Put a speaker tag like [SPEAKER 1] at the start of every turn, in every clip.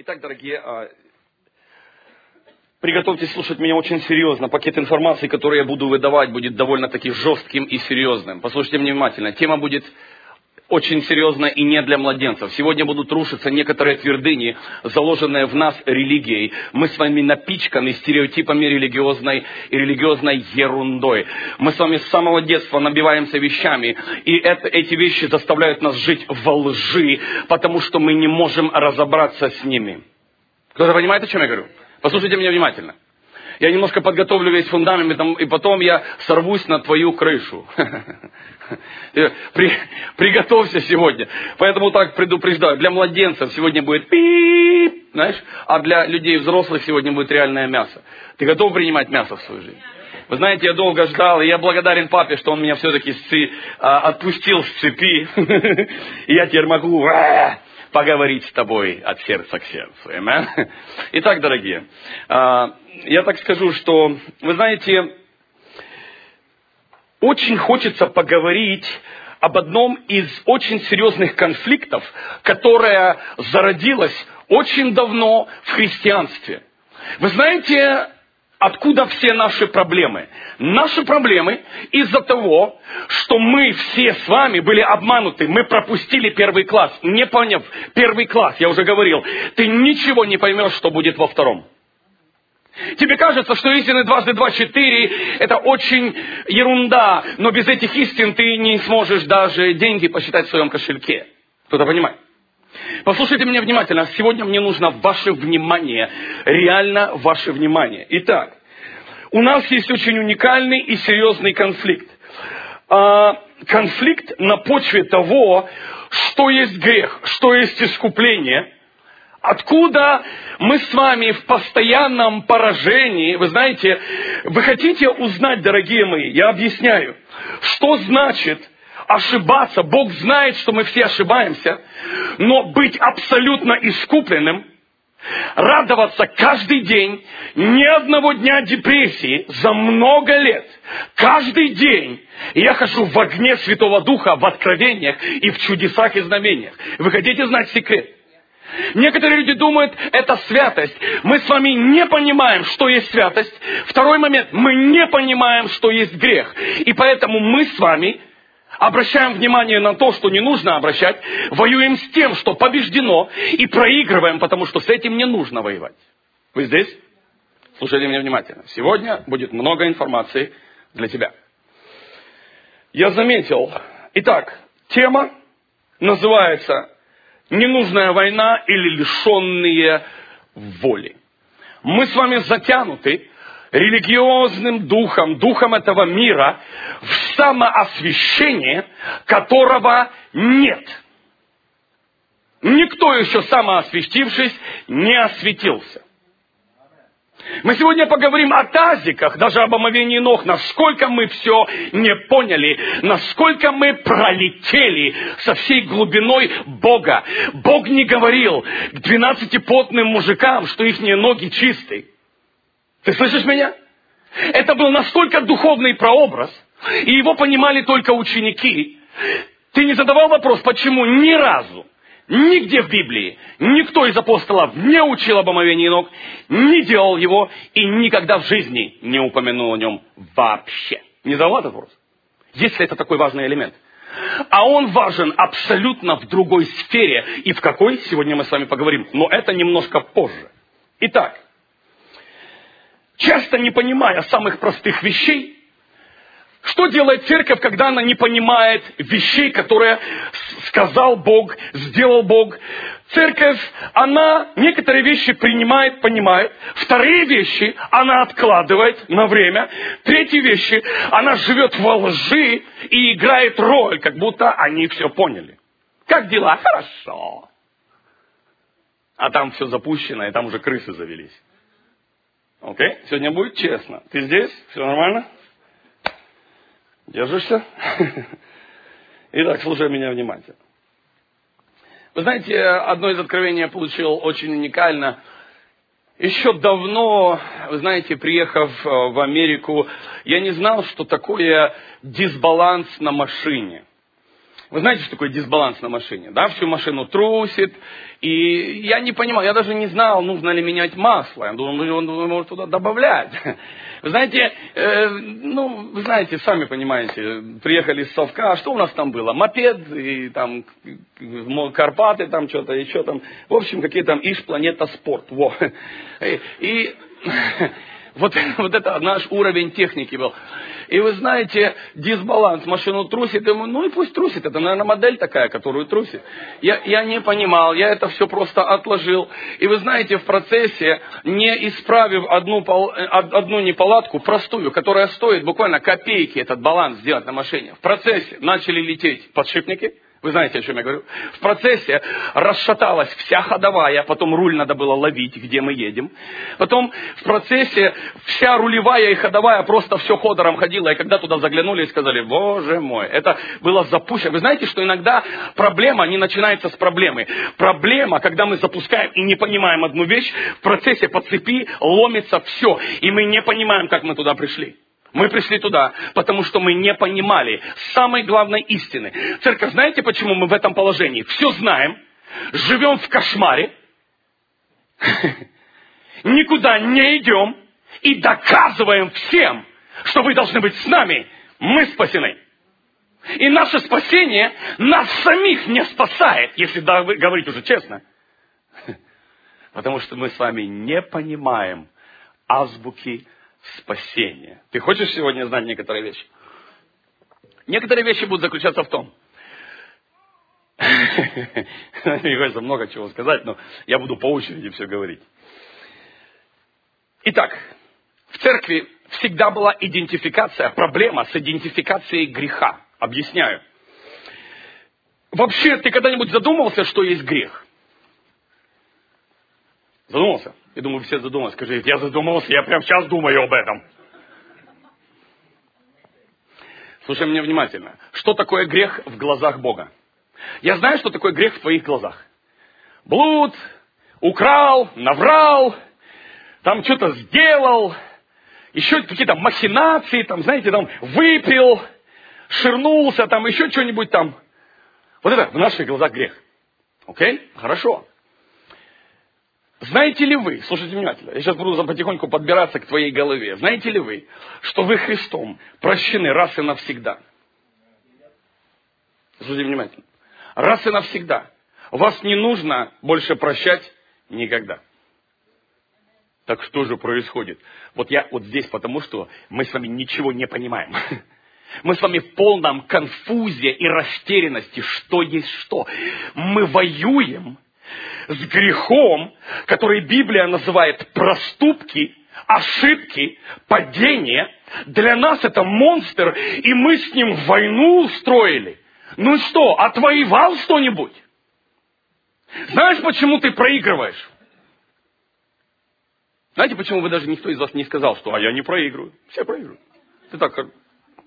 [SPEAKER 1] Итак, дорогие, приготовьтесь слушать меня очень серьезно. Пакет информации, который я буду выдавать, будет довольно-таки жестким и серьезным. Послушайте меня внимательно. Тема будет очень серьезная и не для младенцев. Сегодня будут рушиться некоторые твердыни, заложенные в нас религией. Мы с вами напичканы стереотипами религиозной ерундой. Мы с вами с самого детства набиваемся вещами. И эти вещи заставляют нас жить во лжи, потому что мы не можем разобраться с ними. Кто-то понимает, о чем я говорю? Послушайте меня внимательно. Я немножко подготовлю весь фундамент, и потом я сорвусь на твою крышу. Приготовься сегодня. Поэтому так предупреждаю. Для младенцев сегодня будет пип, знаешь, а для людей взрослых сегодня будет реальное мясо. Ты готов принимать мясо в свою жизнь? Вы знаете, я долго ждал, и я благодарен папе, что он меня все-таки отпустил с цепи. И я теперь могу поговорить с тобой от сердца к сердцу. Amen? Итак, дорогие, я так скажу, что, вы знаете, очень хочется поговорить об одном из очень серьезных конфликтов, которое зародилось очень давно в христианстве. Вы знаете, откуда все наши проблемы? Наши проблемы из-за того, что мы все с вами были обмануты. Мы пропустили первый класс. Не поняв первый класс, я уже говорил, ты ничего не поймешь, что будет во втором. Тебе кажется, что истины дважды два 4, это очень ерунда, но без этих истин ты не сможешь даже деньги посчитать в своем кошельке. Кто-то понимает? Послушайте меня внимательно. Сегодня мне нужно ваше внимание. Реально ваше внимание. Итак, у нас есть очень уникальный и серьезный конфликт. Конфликт на почве того, что есть грех, что есть искупление. Откуда мы с вами в постоянном поражении, вы знаете, вы хотите узнать, дорогие мои, я объясняю, что значит ошибаться. Бог знает, что мы все ошибаемся, но быть абсолютно искупленным, радоваться каждый день, ни одного дня депрессии за много лет. Каждый день я хожу в огне Святого Духа, в откровениях и в чудесах и знамениях. Вы хотите знать секрет? Некоторые люди думают, это святость. Мы с вами не понимаем, что есть святость. Второй момент, мы не понимаем, что есть грех. И поэтому мы с вами обращаем внимание на то, что не нужно обращать, воюем с тем, что побеждено, и проигрываем, потому что с этим не нужно воевать. Вы здесь? Слушайте меня внимательно. Сегодня будет много информации для тебя. Я заметил. Итак, тема называется «Ненужная война или лишенные воли». Мы с вами затянуты религиозным духом, духом этого мира, в самоосвящение, которого нет. Никто еще самоосвятившись не осветился. Мы сегодня поговорим о тазиках, даже об омовении ног, насколько мы все не поняли, насколько мы пролетели со всей глубиной Бога. Бог не говорил к 12-потным мужикам, что их ноги чистые. Ты слышишь меня? Это был настолько духовный прообраз, и его понимали только ученики. Ты не задавал вопрос, почему ни разу, нигде в Библии, никто из апостолов не учил об омовении ног, не делал его и никогда в жизни не упомянул о нем вообще. Не задавал этот вопрос? Если это такой важный элемент. А он важен абсолютно в другой сфере. И в какой, сегодня мы с вами поговорим. Но это немножко позже. Итак, часто не понимая самых простых вещей, что делает церковь, когда она не понимает вещей, которые сказал Бог, сделал Бог? Церковь, она некоторые вещи принимает, понимает. Вторые вещи она откладывает на время. Третьи вещи она живет во лжи и играет роль, как будто они все поняли. Как дела? Хорошо. А там все запущено, и там уже крысы завелись. Окей? Сегодня будет честно. Ты здесь? Все нормально? Держишься? Итак, слушай меня внимательно. Вы знаете, одно из откровений я получил очень уникально. Еще давно, вы знаете, приехав в Америку, я не знал, что такое дисбаланс на машине. Вы знаете, что такое дисбаланс на машине? Да, всю машину трусит. И я не понимал, я даже не знал, нужно ли менять масло. Я думал, он может туда добавлять. Вы знаете, вы знаете, сами понимаете, приехали из Совка, а что у нас там было? Мопед, и там Карпаты, там что-то еще там. В общем, какие там Планета Спорт. Во. И вот это наш уровень техники был. И вы знаете, дисбаланс, машину трусит, и пусть трусит, это, наверное, модель такая, которую трусит. Я не понимал, я это все просто отложил. И вы знаете, в процессе, не исправив одну неполадку, простую, которая стоит буквально копейки, этот баланс сделать на машине, в процессе начали лететь подшипники. Вы знаете, о чем я говорю? В процессе расшаталась вся ходовая, потом руль надо было ловить, где мы едем. Потом в процессе вся рулевая и ходовая просто все ходором ходила. И когда туда заглянули и сказали, боже мой, это было запущено. Вы знаете, что иногда проблема не начинается с проблемы. Проблема, когда мы запускаем и не понимаем одну вещь, в процессе по цепи ломится все. И мы не понимаем, как мы туда пришли. Мы пришли туда, потому что мы не понимали самой главной истины. Церковь, знаете, почему мы в этом положении? Все знаем, живем в кошмаре, никуда не идем и доказываем всем, что вы должны быть с нами. Мы спасены. И наше спасение нас самих не спасает, если говорить уже честно. Потому что мы с вами не понимаем азбуки спасения. Ты хочешь сегодня знать некоторые вещи? Некоторые вещи будут заключаться в том. Мне кажется, много чего сказать, но я буду по очереди все говорить. Итак, в церкви всегда была идентификация, проблема с идентификацией греха. Объясняю. Вообще, ты когда-нибудь задумывался, что есть грех? Задумался? Я думаю, все задумались. Скажи, я задумался, я прямо сейчас думаю об этом. Слушай меня внимательно. Что такое грех в глазах Бога? Я знаю, что такое грех в твоих глазах. Блуд, украл, наврал, там что-то сделал, еще какие-то махинации, там, знаете, там выпил, ширнулся, там еще что-нибудь там. Вот это в наших глазах грех. Окей? Хорошо. Знаете ли вы, слушайте внимательно, я сейчас буду потихоньку подбираться к твоей голове. Знаете ли вы, что вы Христом прощены раз и навсегда? Слушайте внимательно. Раз и навсегда. Вас не нужно больше прощать никогда. Так что же происходит? Вот я вот здесь, потому что мы с вами ничего не понимаем. Мы с вами в полном конфузе и растерянности, что есть что. Мы воюем с грехом, который Библия называет проступки, ошибки, падения. Для нас это монстр, и мы с ним войну устроили. Ну что, отвоевал что-нибудь? Знаешь, почему ты проигрываешь? Знаете, почему вы даже никто из вас не сказал, что я не проигрываю? Все проигрывают. Ты так как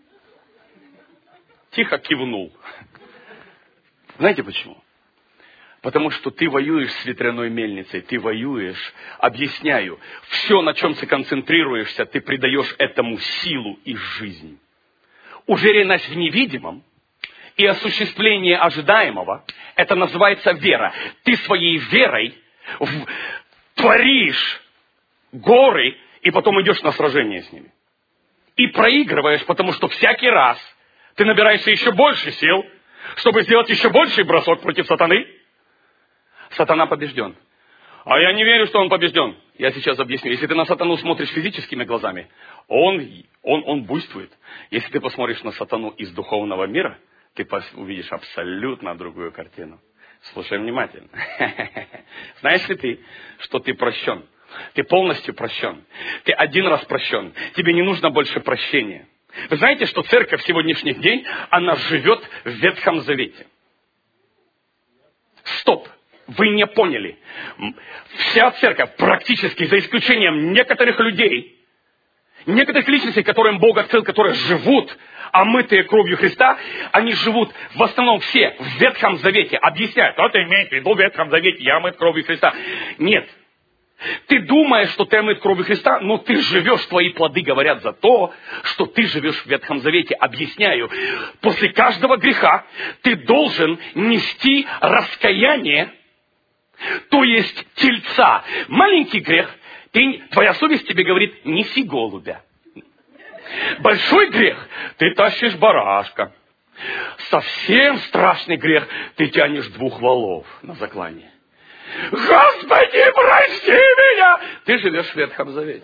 [SPEAKER 1] тихо кивнул. Знаете почему? Потому что ты воюешь с ветряной мельницей, ты воюешь, объясняю, все, на чем ты концентрируешься, ты придаешь этому силу и жизнь. Уверенность в невидимом и осуществление ожидаемого, это называется вера. Ты своей верой творишь горы и потом идешь на сражение с ними. И проигрываешь, потому что всякий раз ты набираешься еще больше сил, чтобы сделать еще больший бросок против сатаны. Сатана побежден. А я не верю, что он побежден. Я сейчас объясню. Если ты на сатану смотришь физическими глазами, он буйствует. Если ты посмотришь на сатану из духовного мира, ты увидишь абсолютно другую картину. Слушай внимательно. Знаешь ли ты, что ты прощен? Ты полностью прощен. Ты один раз прощен. Тебе не нужно больше прощения. Вы знаете, что церковь в сегодняшний день, она живет в Ветхом Завете. Стоп. Вы не поняли. Вся церковь, практически, за исключением некоторых людей, некоторых личностей, которым Бог открыл, которые живут, омытые кровью Христа, они живут в основном все в Ветхом Завете. Объясняют, что это имеет в виду в Ветхом Завете, я омыт кровью Христа. Нет. Ты думаешь, что ты омыт кровью Христа, но ты живешь, твои плоды говорят за то, что ты живешь в Ветхом Завете. Объясняю, после каждого греха ты должен нести раскаяние, то есть тельца. Маленький грех, твоя совесть тебе говорит, неси голубя. Большой грех, ты тащишь барашка. Совсем страшный грех, ты тянешь 2 волов на заклание. Господи, прости меня! Ты живешь в Ветхом Завете.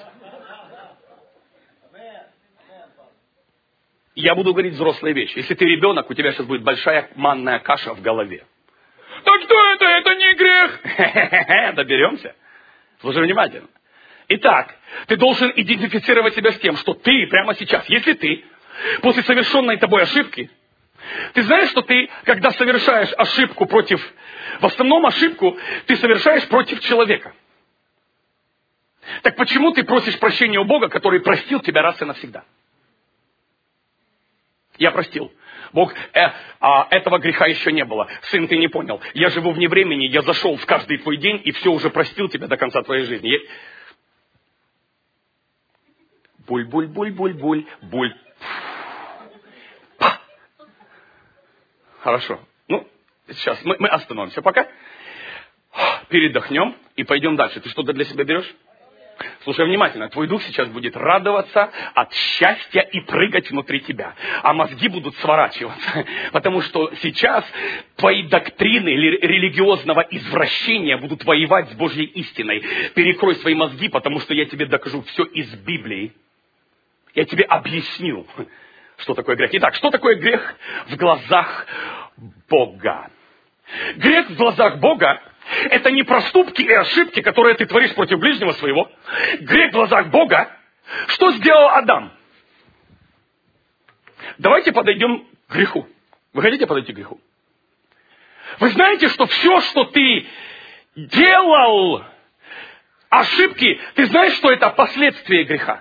[SPEAKER 1] Я буду говорить взрослые вещи. Если ты ребенок, у тебя сейчас будет большая манная каша в голове. Так что это? Это не грех. Доберемся. Слушай внимательно. Итак, ты должен идентифицировать себя с тем, что ты прямо сейчас, если ты после совершенной тобой ошибки, ты знаешь, что ты, когда совершаешь ошибку в основном ошибку ты совершаешь против человека. Так почему ты просишь прощения у Бога, который простил тебя раз и навсегда? Я простил. Бог, этого греха еще не было. Сын, ты не понял. Я живу вне времени, я зашел в каждый твой день и все уже простил тебя до конца твоей жизни. Буль-буль-буль-буль-буль, буль. Хорошо. Сейчас мы остановимся пока. Передохнем и пойдем дальше. Ты что-то для себя берешь? Слушай внимательно. Твой дух сейчас будет радоваться от счастья и прыгать внутри тебя. А мозги будут сворачиваться. Потому что сейчас твои доктрины религиозного извращения будут воевать с Божьей истиной. Перекрой свои мозги, потому что я тебе докажу все из Библии. Я тебе объясню, что такое грех. Итак, что такое грех в глазах Бога? Грех в глазах Бога – это не проступки и ошибки, которые ты творишь против ближнего своего. Грех в глазах Бога – что сделал Адам? Давайте подойдем к греху. Вы хотите подойти к греху? Вы знаете, что все, что ты делал, ошибки, ты знаешь, что это последствия греха?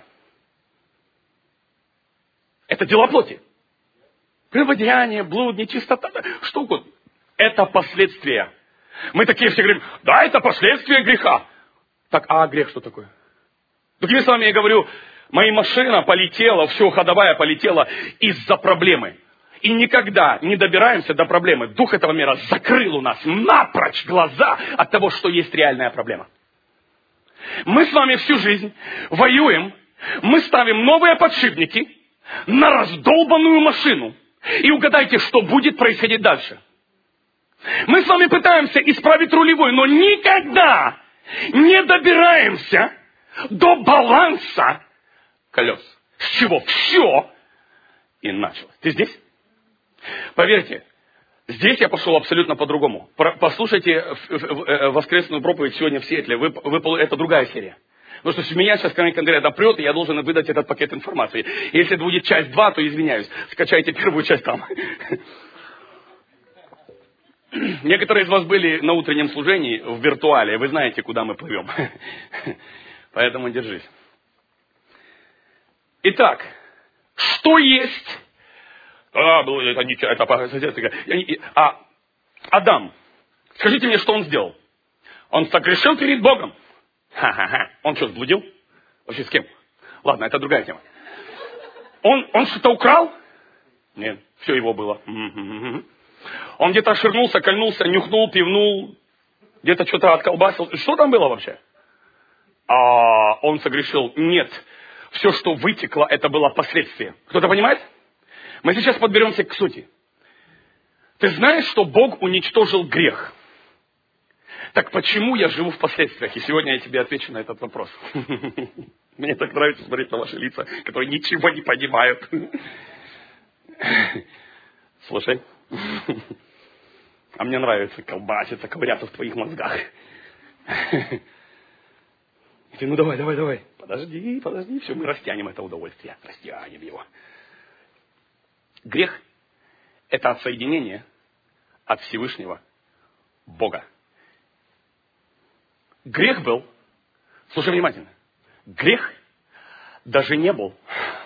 [SPEAKER 1] Это дела плоти. Прелюбодеяние, блуд, нечистота, что угодно. Это последствия. Мы такие все говорим, да, это последствия греха. Так, а грех что такое? Другими словами, я говорю, моя машина полетела, все, ходовая полетела из-за проблемы. И никогда не добираемся до проблемы. Дух этого мира закрыл у нас напрочь глаза от того, что есть реальная проблема. Мы с вами всю жизнь воюем, мы ставим новые подшипники на раздолбанную машину. И угадайте, что будет происходить дальше. Мы с вами пытаемся исправить рулевой, но никогда не добираемся до баланса колес. С чего все и началось. Ты здесь? Поверьте, здесь я пошел абсолютно по-другому. Послушайте воскресную проповедь сегодня в Сиэтле. Это другая серия. Потому что меня сейчас конкретно прет, и я должен выдать этот пакет информации. Если это будет часть 2, то извиняюсь. Скачайте первую часть там. Некоторые из вас были на утреннем служении в виртуале. Вы знаете, куда мы плывем. Поэтому держись. Итак, что есть... Адам. Скажите мне, что он сделал? Он согрешил перед Богом. Ха-ха-ха. Он что, заблудил? Вообще с кем? Ладно, это другая тема. Он что-то украл? Нет, все его было. Он где-то ширнулся, кольнулся, нюхнул, пивнул, где-то что-то отколбасил. Что там было вообще? Он согрешил. Нет. Все, что вытекло, это было последствие. Кто-то понимает? Мы сейчас подберемся к сути. Ты знаешь, что Бог уничтожил грех? Так почему я живу в последствиях? И сегодня я тебе отвечу на этот вопрос. Мне так нравится смотреть на ваши лица, которые ничего не понимают. Слушай. А мне нравится колбаситься, ковыряться в твоих мозгах. И ты, давай. Подожди. Все, мы растянем это удовольствие. Растянем его. Грех – это отсоединение от Всевышнего Бога. Грех был, слушай внимательно, грех даже не был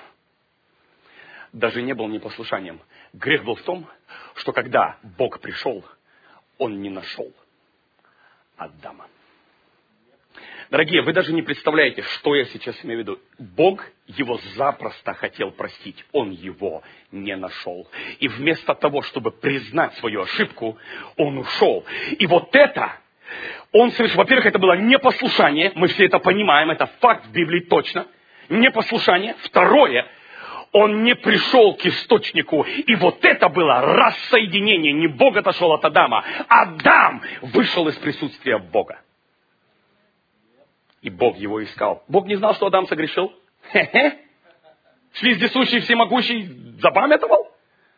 [SPEAKER 1] непослушанием. Грех был в том, что когда Бог пришел, Он не нашел Адама. Дорогие, вы даже не представляете, что я сейчас имею в виду. Бог его запросто хотел простить. Он его не нашел. И вместо того, чтобы признать свою ошибку, он ушел. И вот это, он совершил, во-первых, это было непослушание. Мы все это понимаем, это факт в Библии точно. Непослушание. Второе, он не пришел к источнику. И вот это было рассоединение. Не Бог отошел от Адама. Адам вышел из присутствия Бога. И Бог его искал. Бог не знал, что Адам согрешил? Хе-хе. Вездесущий, всемогущий запамятовал?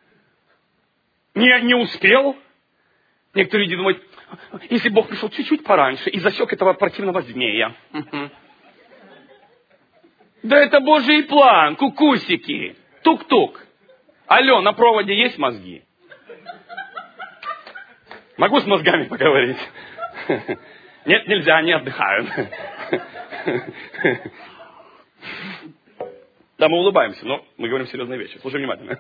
[SPEAKER 1] Не успел? Некоторые люди думают, если Бог пришел чуть-чуть пораньше и засек этого противного змея. Да это Божий план, кукусики, тук-тук. Алло, на проводе есть мозги? Могу с мозгами поговорить? Нет, нельзя, они отдыхают. Да, мы улыбаемся, но мы говорим серьезные вещи. Слушай внимательно.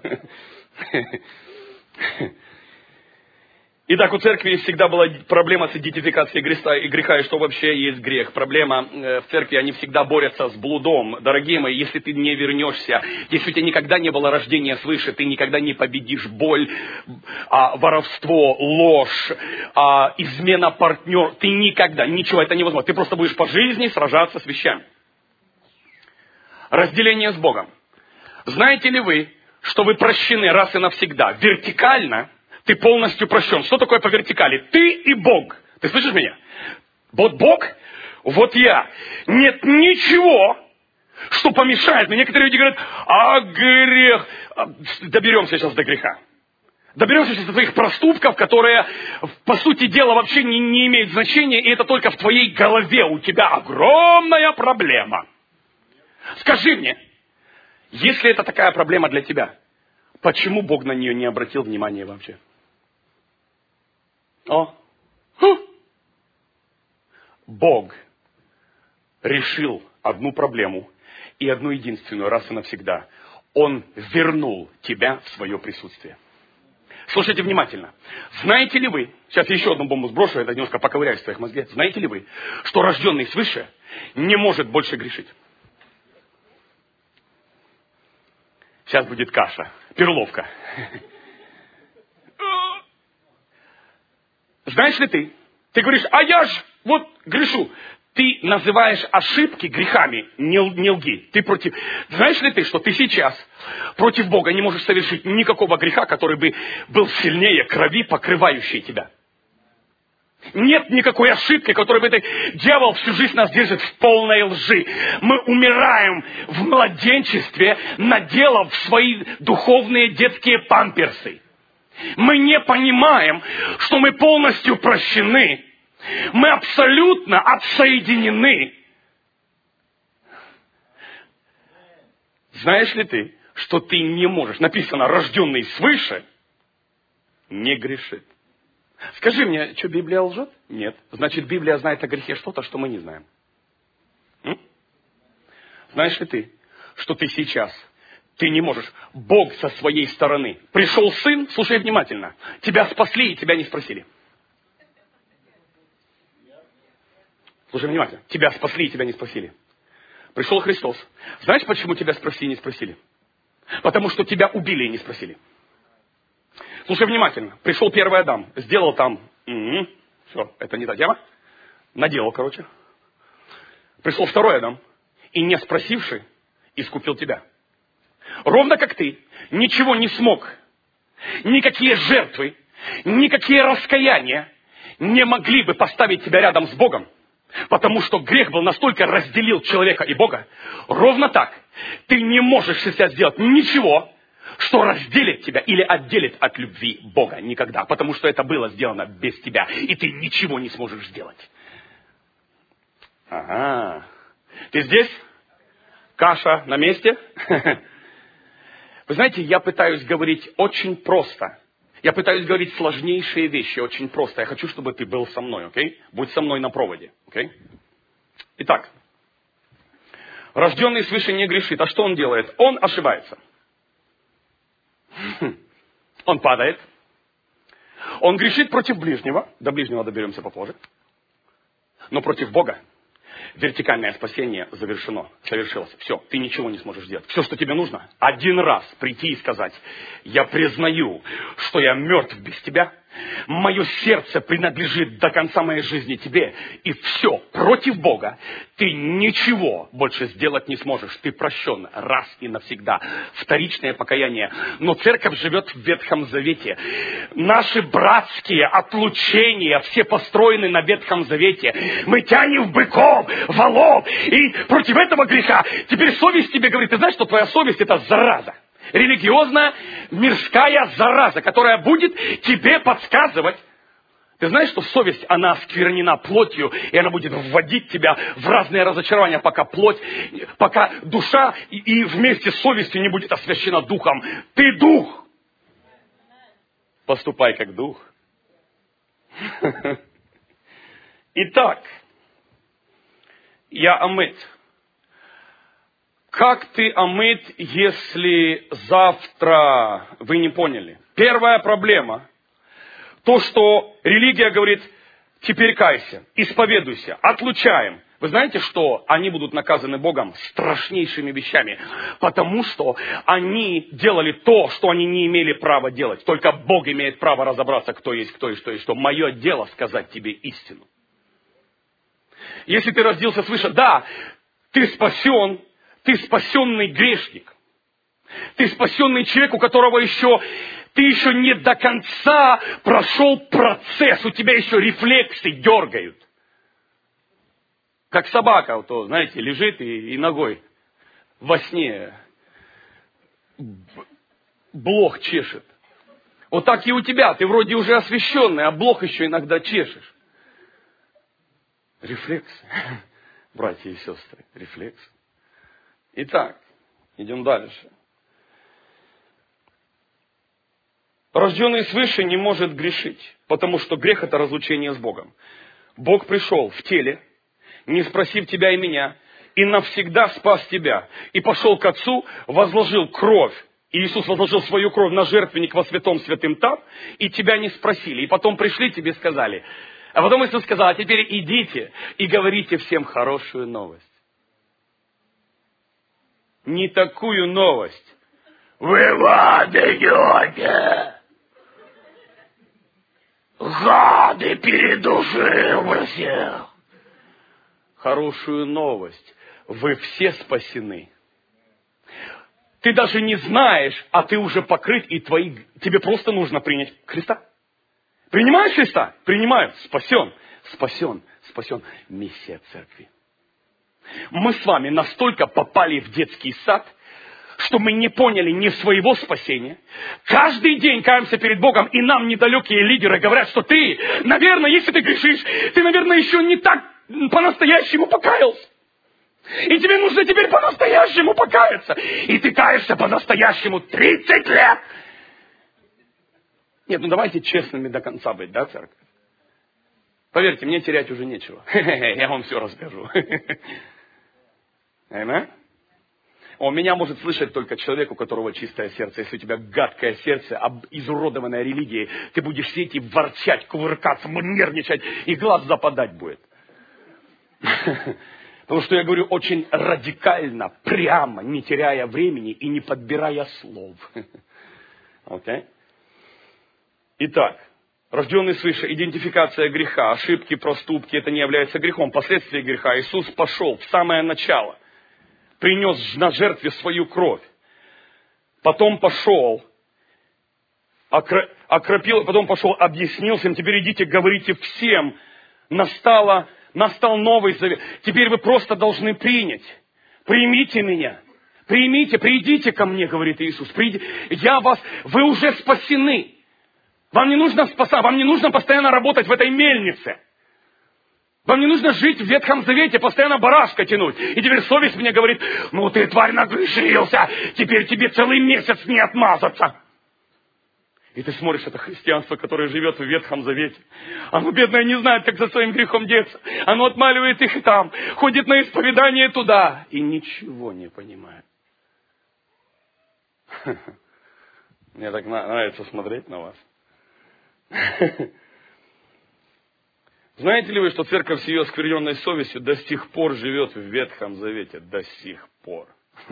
[SPEAKER 1] Итак, у церкви всегда была проблема с идентификацией греха, и что вообще есть грех. Проблема в церкви, они всегда борются с блудом. Дорогие мои, если ты не вернешься, если у тебя никогда не было рождения свыше, ты никогда не победишь боль, воровство, ложь, измена партнера. Ты никогда, ничего, это невозможно. Ты просто будешь по жизни сражаться с вещами. Разделение с Богом. Знаете ли вы, что вы прощены раз и навсегда? Вертикально ты полностью прощен. Что такое по вертикали? Ты и Бог. Ты слышишь меня? Вот Бог, вот я. Нет ничего, что помешает мне. Некоторые люди говорят, грех. Доберемся сейчас до греха. Доберемся сейчас до твоих проступков, которые, по сути дела, вообще не имеют значения, и это только в твоей голове. У тебя огромная проблема. Скажи мне, если это такая проблема для тебя, почему Бог на нее не обратил внимания вообще? Бог решил одну проблему и одну единственную раз и навсегда. Он вернул тебя в свое присутствие. Слушайте внимательно. Знаете ли вы, сейчас я еще одну бомбу сброшу, это немножко поковыряюсь в твоих мозгах. Знаете ли вы, что рожденный свыше не может больше грешить? Сейчас будет каша, перловка. Знаешь ли ты? Ты говоришь, я ж вот грешу. Ты называешь ошибки грехами, не лги. Ты против. Знаешь ли ты, что ты сейчас против Бога не можешь совершить никакого греха, который бы был сильнее крови, покрывающей тебя? Нет никакой ошибки, которой бы дьявол всю жизнь нас держит в полной лжи. Мы умираем в младенчестве, наделав свои духовные детские памперсы. Мы не понимаем, что мы полностью прощены. Мы абсолютно отсоединены. Знаешь ли ты, что ты не можешь, написано, рожденный свыше, не грешит. Скажи мне, что Библия лжет? Нет. Значит, Библия знает о грехе что-то, что мы не знаем. Знаешь ли ты, что ты сейчас, ты не можешь. Бог со своей стороны. Пришел сын, слушай внимательно. Тебя спасли и тебя не спросили. Слушай внимательно. Тебя спасли и тебя не спросили. Пришел Христос. Знаешь, почему тебя спросили и не спросили? Потому что тебя убили и не спросили. Слушай внимательно. Пришел первый Адам. Сделал там. Все, это не та тема. Наделал, короче. Пришел второй Адам. И не спросивший, искупил тебя. Ровно как ты ничего не смог. Никакие жертвы, никакие раскаяния не могли бы поставить тебя рядом с Богом. Потому что грех был настолько разделил человека и Бога. Ровно так ты не можешь сейчас сделать ничего, что разделит тебя или отделит от любви Бога. Никогда. Потому что это было сделано без тебя. И ты ничего не сможешь сделать. Ага. Ты здесь? Каша на месте? Вы знаете, я пытаюсь говорить очень просто. Я пытаюсь говорить сложнейшие вещи очень просто. Я хочу, чтобы ты был со мной, окей? Будь со мной на проводе, окей? Итак. Рожденный свыше не грешит. А что он делает? Он ошибается. Он падает. Он грешит против ближнего. До ближнего доберемся попозже. Но против Бога. Вертикальное спасение завершено, совершилось. Все, ты ничего не сможешь сделать. Все, что тебе нужно, один раз прийти и сказать: я признаю, что я мертв без тебя, мое сердце принадлежит до конца моей жизни тебе, и все, против Бога ты ничего больше сделать не сможешь. Ты прощен раз и навсегда. Вторичное покаяние. Но церковь живет в Ветхом Завете. Наши братские отлучения все построены на Ветхом Завете. Мы тянем быков, волов, и против этого греха теперь совесть тебе говорит: ты знаешь, что твоя совесть — это зараза. Религиозная, мирская зараза, которая будет тебе подсказывать. Ты знаешь, что совесть, она осквернена плотью, и она будет вводить тебя в разные разочарования, пока душа и вместе с совестью не будет освящена духом. Ты дух. Поступай как дух. Итак, я омыт. Как ты омыт, если завтра вы не поняли? Первая проблема. То, что религия говорит: теперь кайся, исповедуйся, отлучаем. Вы знаете, что они будут наказаны Богом страшнейшими вещами? Потому что они делали то, что они не имели права делать. Только Бог имеет право разобраться, кто есть кто и что есть что. Мое дело сказать тебе истину. Если ты родился свыше, да, ты спасен. Ты спасенный грешник. Ты спасенный человек, у которого ты еще не до конца прошел процесс. У тебя еще рефлексы дергают. Как собака, вот, знаете, лежит и ногой во сне блох чешет. Вот так и у тебя. Ты вроде уже освященный, а блох еще иногда чешешь. Рефлексы. Братья и сестры, рефлексы. Итак, идем дальше. Рожденный свыше не может грешить, потому что грех — это разлучение с Богом. Бог пришел в теле, не спросив тебя и меня, и навсегда спас тебя. И пошел к Отцу, возложил кровь. И Иисус возложил свою кровь на жертвенник во святом святым там, и тебя не спросили. И потом пришли, тебе сказали. А потом Иисус сказал: а теперь идите и говорите всем хорошую новость. Не такую новость. Вы в ад идете. Гады, передушил бы всех. Хорошую новость. Вы все спасены. Ты даже не знаешь, а ты уже покрыт, и тебе просто нужно принять Христа. Принимаешь Христа? Принимаю. Спасен. Спасен. Спасен. Миссия церкви. Мы с вами настолько попали в детский сад, что мы не поняли ни своего спасения. Каждый день каемся перед Богом, и нам недалекие лидеры говорят, что ты, наверное, если ты грешишь, ты, наверное, еще не так по-настоящему покаялся. И тебе нужно теперь по-настоящему покаяться. И ты каешься по-настоящему 30 лет. Нет, давайте честными до конца быть, да, церковь? Поверьте, мне терять уже нечего. Я вам все расскажу. Меня может слышать только человек, у которого чистое сердце. Если у тебя гадкое сердце, изуродованное религией, ты будешь сидеть и ворчать, кувыркаться, нервничать, и глаз западать будет. Потому что я говорю очень радикально, прямо, не теряя времени и не подбирая слов. Okay? Итак, рожденный свыше, идентификация греха, ошибки, проступки, это не является грехом. Последствия греха. Иисус пошел в самое начало, принес на жертве свою кровь. Потом пошел, окропил, потом пошел, объяснил всем. Теперь идите, говорите всем. Настал Новый Завет. Теперь вы просто должны принять. Примите меня. Примите, придите ко мне, говорит Иисус. Вы уже спасены. Вам не нужно спасаться, вам не нужно постоянно работать в этой мельнице. Вам не нужно жить в Ветхом Завете, постоянно барашка тянуть. И теперь совесть мне говорит: ну ты, тварь, нагрешился, теперь тебе целый месяц не отмазаться. И ты смотришь, это христианство, которое живет в Ветхом Завете. Оно, бедное, не знает, как за своим грехом деться. Оно отмаливает их и там, ходит на исповедание туда и ничего не понимает. Мне так нравится смотреть на вас. Знаете ли вы, что церковь с ее оскверненной совестью до сих пор живет в Ветхом Завете? До сих пор.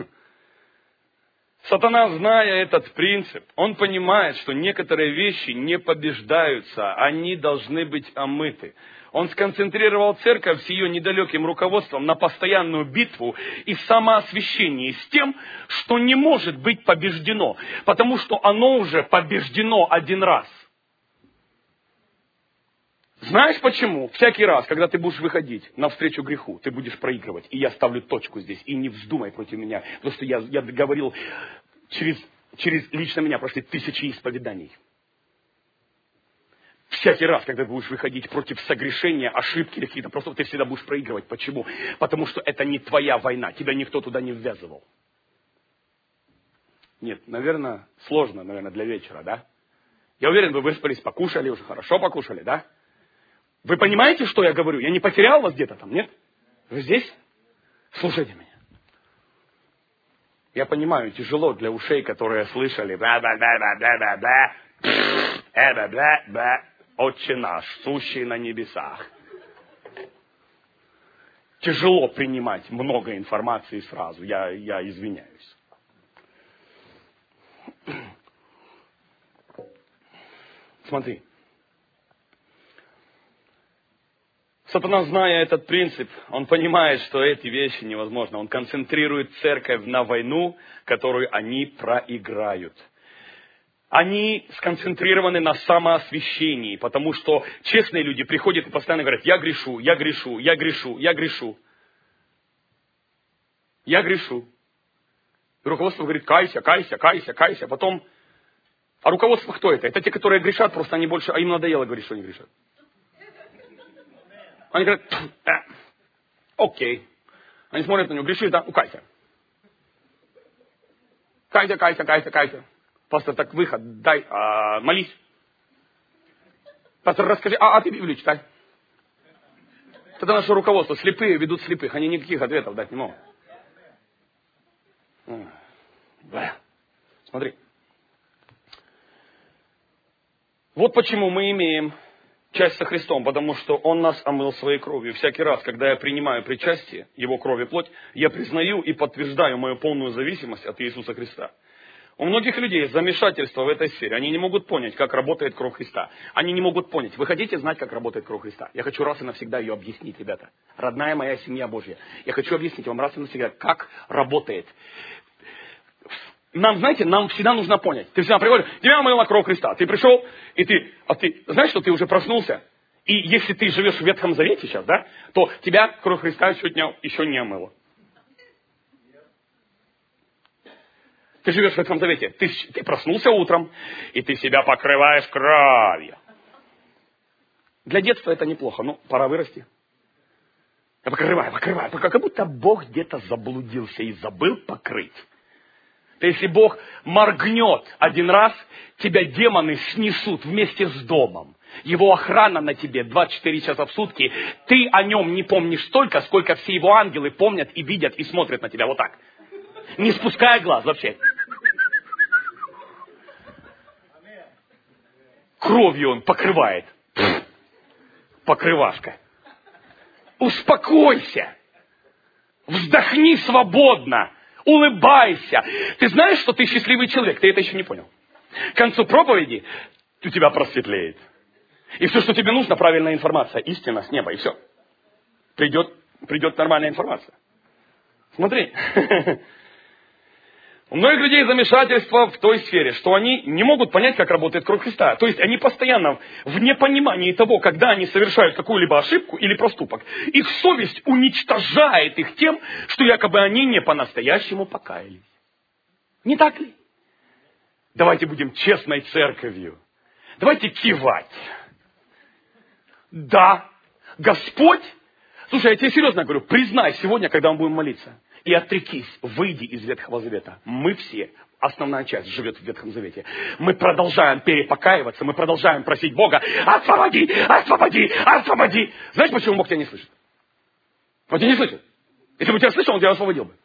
[SPEAKER 1] Сатана, зная этот принцип, он понимает, что некоторые вещи не побеждаются, они должны быть омыты. Он сконцентрировал церковь с ее недалеким руководством на постоянную битву и самоосвящение с тем, что не может быть побеждено, потому что оно уже побеждено один раз. Знаешь почему? Всякий раз, когда ты будешь выходить навстречу греху, ты будешь проигрывать. И я ставлю точку здесь. И не вздумай против меня. Потому что я говорил, через лично меня прошли 1000 исповеданий. Всякий раз, когда ты будешь выходить против согрешения, ошибки какие-то, просто ты всегда будешь проигрывать. Почему? Потому что это не твоя война. Тебя никто туда не ввязывал. Нет, наверное, сложно, для вечера, да? Я уверен, вы выспались, покушали уже, хорошо покушали, да? Вы понимаете, что я говорю? Я не потерял вас где-то там, нет? Вы здесь? Слушайте меня. Я понимаю, тяжело для ушей, которые слышали «Отче наш, сущий на небесах». Тяжело принимать много информации сразу, я извиняюсь. Смотри. Сатана, зная этот принцип, он понимает, что эти вещи невозможны. Он концентрирует церковь на войну, которую они проиграют. Они сконцентрированы на самоосвящении, потому что честные люди приходят и постоянно говорят: я грешу, я грешу, я грешу, я грешу. Я грешу. И руководство говорит: кайся, кайся, кайся, кайся. Потом, а руководство кто это? Это те, которые грешат, просто они больше, а им надоело говорить, что они грешат. Они говорят: окей. Они смотрят на него: грешишь, да? Кайся. Кайся, кайся, кайся, кайся. Пастор, так выход, дай, молись. Пастор, расскажи, ты Библию читай. Это наше руководство. Слепые ведут слепых. Они никаких ответов дать не могут. Смотри. Вот почему мы имеем часть со Христом, потому что Он нас омыл своей кровью. Всякий раз, когда я принимаю причастие, Его кровь и плоть, я признаю и подтверждаю мою полную зависимость от Иисуса Христа. У многих людей замешательство в этой сфере. Они не могут понять, как работает кровь Христа. Они не могут понять. Вы хотите знать, как работает кровь Христа? Я хочу раз и навсегда ее объяснить, ребята. Родная моя семья Божья. Я хочу объяснить вам раз и навсегда, как работает. Нам всегда нужно понять. Ты всегда приходишь: тебя омыла кровь Христа. Ты пришел, и ты знаешь, что ты уже проснулся? И если ты живешь в Ветхом Завете сейчас, да, то тебя кровь Христа еще не омыла. Ты живешь в Ветхом Завете. Ты проснулся утром, и ты себя покрываешь кровью. Для детства это неплохо, но пора вырасти. Я покрываю, как будто Бог где-то заблудился и забыл покрыть. То если Бог моргнет один раз, тебя демоны снесут вместе с домом. Его охрана на тебе 24 часа в сутки. Ты о нем не помнишь столько, сколько все его ангелы помнят и видят и смотрят на тебя вот так. Не спуская глаз вообще. Кровью он покрывает. Покрывашка. Успокойся. Вздохни свободно. Улыбайся. Ты знаешь, что ты счастливый человек? Ты это еще не понял. К концу проповеди у тебя просветлеет. И все, что тебе нужно, правильная информация. Истина с неба, и все. Придет нормальная информация. Смотри. У многих людей замешательство в той сфере, что они не могут понять, как работает кровь Христа. То есть они постоянно в непонимании того, когда они совершают какую-либо ошибку или проступок. Их совесть уничтожает их тем, что якобы они не по-настоящему покаялись. Не так ли? Давайте будем честной церковью. Давайте кивать. Да, Господь, слушай, я тебе серьезно говорю, признай сегодня, когда мы будем молиться. И отрекись, выйди из Ветхого Завета. Мы все, основная часть живет в Ветхом Завете. Мы продолжаем перепокаиваться, мы продолжаем просить Бога: освободи, освободи, освободи. Знаешь, почему Бог тебя не слышит? Он тебя не слышит. Если бы тебя слышал, он тебя освободил бы.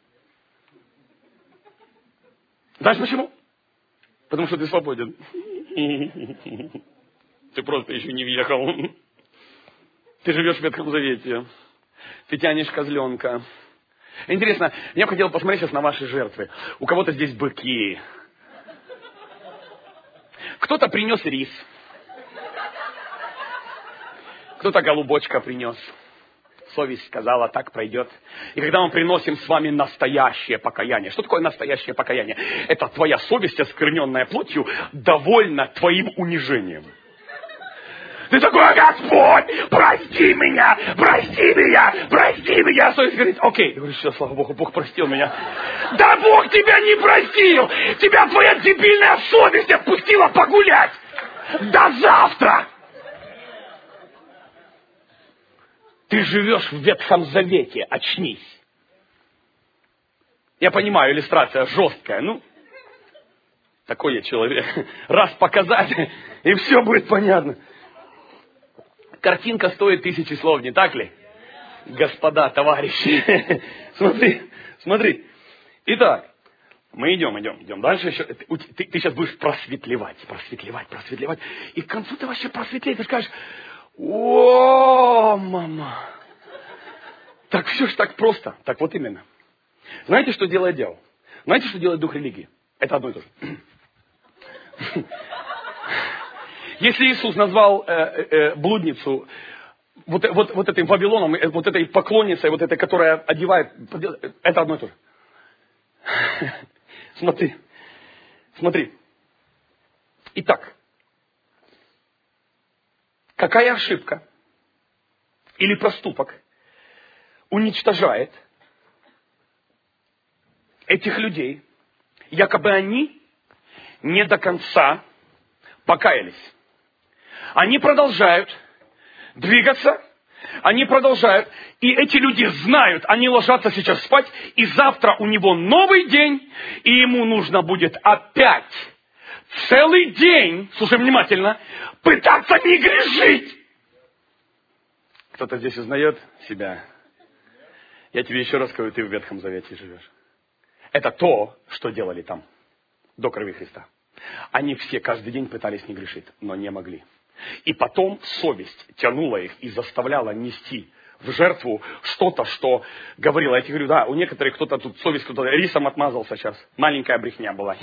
[SPEAKER 1] Знаешь почему? Потому что ты свободен. Ты просто еще не въехал. Ты живешь в Ветхом Завете. Ты тянешь козленка. Интересно, я бы хотел посмотреть сейчас на ваши жертвы. У кого-то здесь быки. Кто-то принес рис. Кто-то голубочка принес. Совесть сказала, так пройдет. И когда мы приносим с вами настоящее покаяние. Что такое настоящее покаяние? Это твоя совесть, оскверненная плотью, довольна твоим унижением. Ты такой: Господь, прости меня, прости меня, прости меня. Совесть говорит: окей. Я говорю: все, слава Богу, Бог простил меня. Да Бог тебя не простил. Тебя твоя дебильная совесть отпустила погулять. До завтра. Ты живешь в Ветхом Завете, очнись. Я понимаю, иллюстрация жесткая, такой я человек. Раз показать, и все будет понятно. Картинка стоит 1000 слов, не так ли? Господа, товарищи. Смотри. Итак, мы идем дальше. Еще. Ты сейчас будешь просветлевать. И к концу ты вообще просветлеешь, ты скажешь: о, мама. Так все ж так просто. Так вот именно. Знаете, что делает дьявол? Знаете, что делает дух религии? Это одно и то же. Если Иисус назвал блудницу вот этим Вавилоном, вот этой поклонницей, вот этой, которая одевает, это одно и то же. Смотри. Итак, какая ошибка или проступок уничтожает этих людей, якобы они не до конца покаялись? Они продолжают двигаться, и эти люди знают, они ложатся сейчас спать, и завтра у него новый день, и ему нужно будет опять целый день, слушай внимательно, пытаться не грешить. Кто-то здесь узнает себя? Я тебе еще раз скажу, ты в Ветхом Завете живешь. Это то, что делали там, до крови Христа. Они все каждый день пытались не грешить, но не могли. И потом совесть тянула их и заставляла нести в жертву что-то, что говорило. Я тебе говорю, да, у некоторых кто-то тут совесть, кто-то рисом отмазался сейчас. Маленькая брехня была.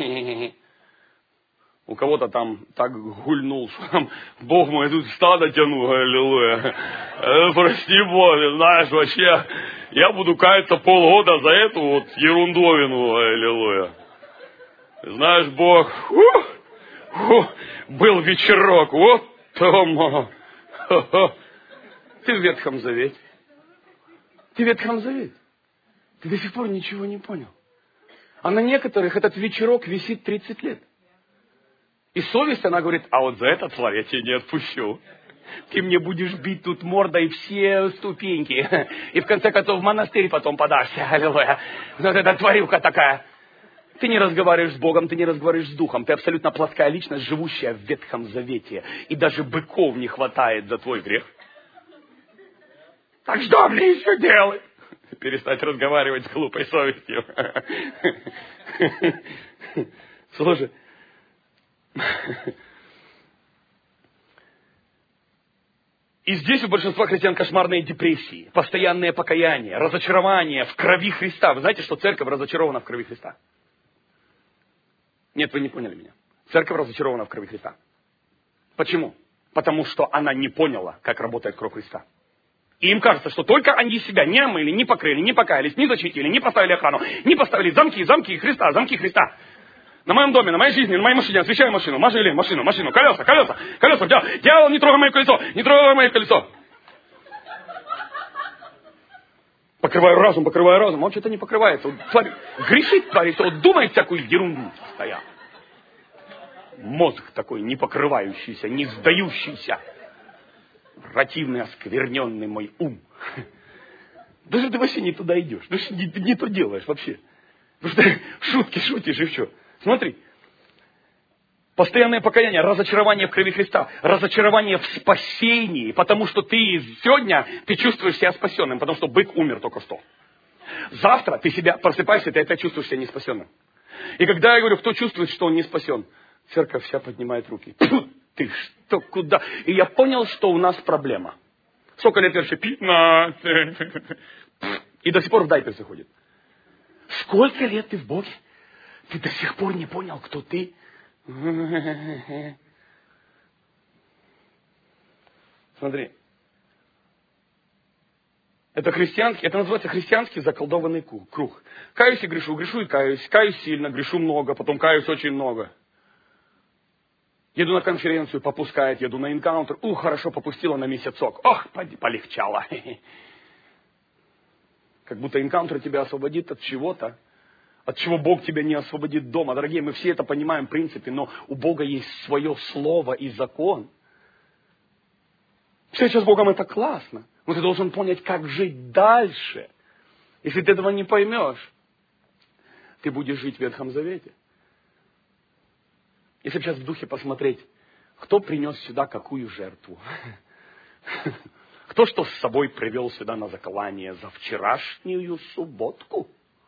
[SPEAKER 1] У кого-то там так гульнул, что там: Бог мой, я тут стадо тяну, аллилуйя. Прости, Бог, знаешь, вообще, я буду каяться полгода за эту вот ерундовину, аллилуйя. Знаешь, Бог, был вечерок, вот там. Ты в Ветхом Завете. Ты до сих пор ничего не понял. А на некоторых этот вечерок висит 30 лет. И совесть, она говорит: а вот за этот флаг я тебя не отпущу. Ты мне будешь бить тут мордой все ступеньки. И в конце концов в монастырь потом подашься. Аллилуйя. Вот эта тварюка такая. Ты не разговариваешь с Богом, ты не разговариваешь с Духом. Ты абсолютно плоская личность, живущая в Ветхом Завете. И даже быков не хватает за твой грех. Так что мне еще делать? Перестать разговаривать с глупой совестью. Слушай. И здесь у большинства христиан кошмарные депрессии, постоянные покаяния, разочарование в крови Христа. Вы знаете, что церковь разочарована в крови Христа? Нет, вы не поняли меня. Церковь разочарована в крови Христа. Почему? Потому что она не поняла, как работает кровь Христа. И им кажется, что только они себя не омыли, не покрыли, не покаялись, не защитили, не поставили охрану, не поставили замки Христа. На моем доме, на моей жизни, на моей машине, освещаю машину, машину, колеса. Дьявол, не трогай мое колесо. Покрываю разум. Он что-то не покрывается. Грешит, творится, думает всякую ерунду постоянно. Мозг такой не покрывающийся, не сдающийся. Противный, оскверненный мой ум. Даже ты вообще не туда идешь. Ты не то делаешь вообще. Потому что шутки шутишь и все. Смотри. Постоянное покаяние, разочарование в крови Христа, разочарование в спасении, потому что сегодня ты чувствуешь себя спасенным, потому что бык умер только что. Завтра ты себя просыпаешься, ты опять чувствуешь себя неспасенным. И когда я говорю, кто чувствует, что он не спасен, церковь вся поднимает руки. Ты что, куда? И я понял, что у нас проблема. Сколько лет верующий? 15. И до сих пор в дайперсе ходит. Сколько лет ты в Боге? Ты до сих пор не понял, кто ты? Смотри. Это называется христианский заколдованный круг. Каюсь и грешу, грешу и каюсь. Каюсь сильно, грешу много, потом каюсь очень много. Еду на конференцию, попускает, еду на энкаунтер. Хорошо, попустила на месяцок. Ох, полегчало. Как будто энкаунтер тебя освободит от чего-то, от чего Бог тебя не освободит дома. Дорогие, мы все это понимаем в принципе, но у Бога есть свое слово и закон. Встреча с Богом это классно, но ты должен понять, как жить дальше. Если ты этого не поймешь, ты будешь жить в Ветхом Завете. Если сейчас в духе посмотреть, кто принес сюда какую жертву? Кто что с собой привел сюда на заклание за вчерашнюю субботку?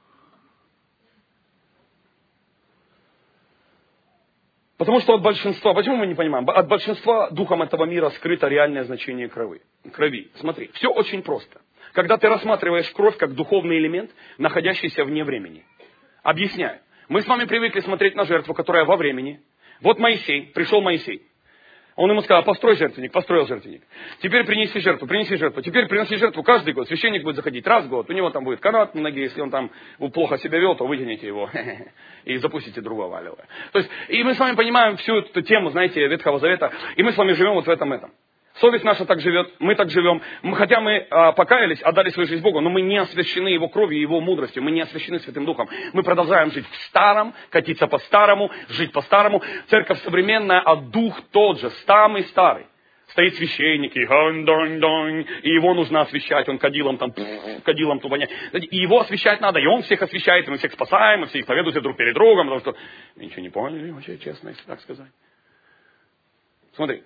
[SPEAKER 1] Потому что от большинства, почему мы не понимаем? От большинства духом этого мира скрыто реальное значение крови. Смотри, все очень просто. Когда ты рассматриваешь кровь как духовный элемент, находящийся вне времени. Объясняю. Мы с вами привыкли смотреть на жертву, которая во времени. Вот пришел Моисей. Он ему сказал: построй жертвенник, построил жертвенник. Теперь принеси жертву. Теперь приноси жертву каждый год. Священник будет заходить раз в год. У него там будет канат на ноге. Если он там плохо себя вел, то вытяните его и запустите другого аллилуйя. То есть, и мы с вами понимаем всю эту тему, знаете, Ветхого Завета. И мы с вами живем вот в этом. Совесть наша так живет, мы так живем. Хотя мы покаялись, отдали свою жизнь Богу, но мы не освящены Его кровью, Его мудростью. Мы не освящены Святым Духом. Мы продолжаем жить в старом, катиться по-старому, жить по-старому. Церковь современная, а дух тот же, самый старый. Стоит священник, и его нужно освящать. Он кадилом ту воняет. И его освящать надо, и он всех освящает, и мы всех спасаем, мы все исповедуемся друг перед другом. Потому что мы ничего не поняли, вообще честно, если так сказать. Смотри.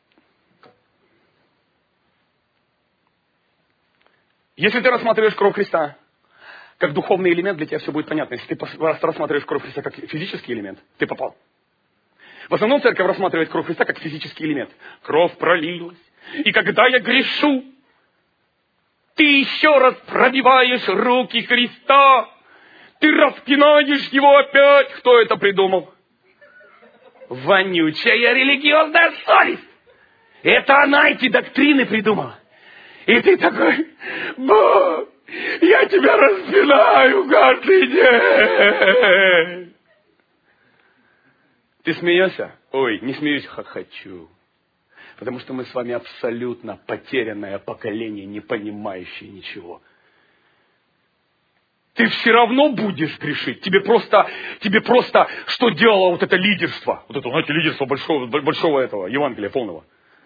[SPEAKER 1] Если ты рассматриваешь кровь Христа как духовный элемент, для тебя все будет понятно. Если ты рассматриваешь кровь Христа как физический элемент, ты попал. В основном церковь рассматривает кровь Христа как физический элемент. Кровь пролилась. И когда я грешу, ты еще раз пробиваешь руки Христа. Ты распинаешь его опять. Кто это придумал? Вонючая религиозная совесть. Это она эти доктрины придумала. И ты такой: Бог, я тебя распинаю каждый день. Ты смеешься? Ой, не смеюсь, хохочу. Потому что мы с вами абсолютно потерянное поколение, не понимающее ничего. Ты все равно будешь грешить. Тебе просто, что делало вот это лидерство? Вот это, знаете, лидерство большого этого Евангелия полного.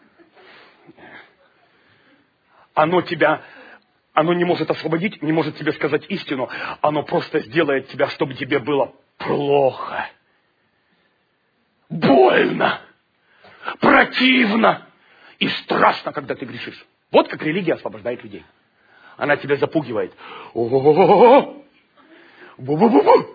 [SPEAKER 1] Оно не может освободить, не может тебе сказать истину. Оно просто сделает тебя, чтобы тебе было плохо, больно, противно и страшно, когда ты грешишь. Вот как религия освобождает людей. Она тебя запугивает. О-о-о-о-о! Бу-бу-бу-бу!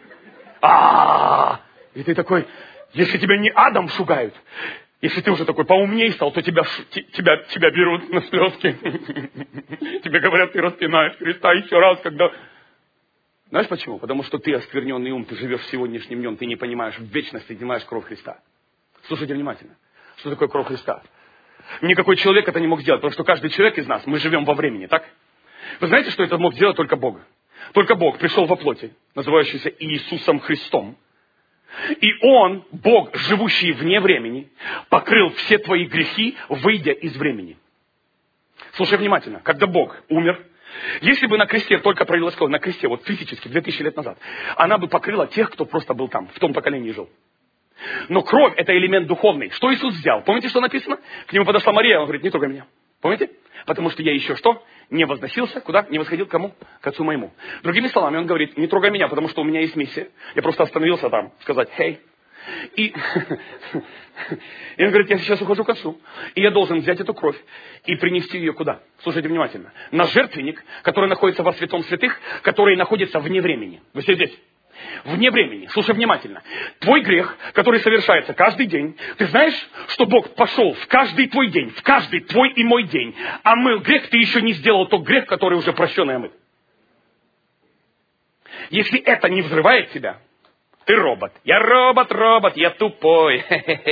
[SPEAKER 1] И ты такой, если тебя не адом шугают, если ты уже такой поумней стал, то тебя берут на слезки. Тебе говорят, ты распинаешь Христа еще раз, когда... Знаешь почему? Потому что ты оскверненный ум, ты живешь сегодняшним днем, ты не понимаешь, в вечности ты понимаешь кровь Христа. Слушайте внимательно. Что такое кровь Христа? Никакой человек это не мог сделать, потому что каждый человек из нас, мы живем во времени, так? Вы знаете, что это мог сделать только Бог? Только Бог пришел во плоти, называющийся Иисусом Христом. И Он, Бог, живущий вне времени, покрыл все твои грехи, выйдя из времени. Слушай внимательно. Когда Бог умер, если бы на кресте только пролилась кровь, на кресте, вот физически, 2000 лет назад, она бы покрыла тех, кто просто был там, в том поколении жил. Но кровь – это элемент духовный. Что Иисус взял? Помните, что написано? К нему подошла Мария, он говорит: не трогай меня. Помните? Потому что я еще что? Не возносился. Куда? Не восходил к кому? К отцу моему. Другими словами, он говорит: не трогай меня, потому что у меня есть миссия. Я просто остановился там, сказать: «Хей». И он говорит: я сейчас ухожу к отцу. И я должен взять эту кровь и принести ее куда? Слушайте внимательно. На жертвенник, который находится во святом святых, который находится вне времени. Вы все здесь. вне времени. Слушай внимательно. Твой грех, который совершается каждый день, ты знаешь, что Бог пошел в каждый твой день, в каждый твой и мой день, омыл грех, ты еще не сделал тот грех, который уже прощен и омыт. Если это не взрывает тебя, ты робот. Я робот, я тупой.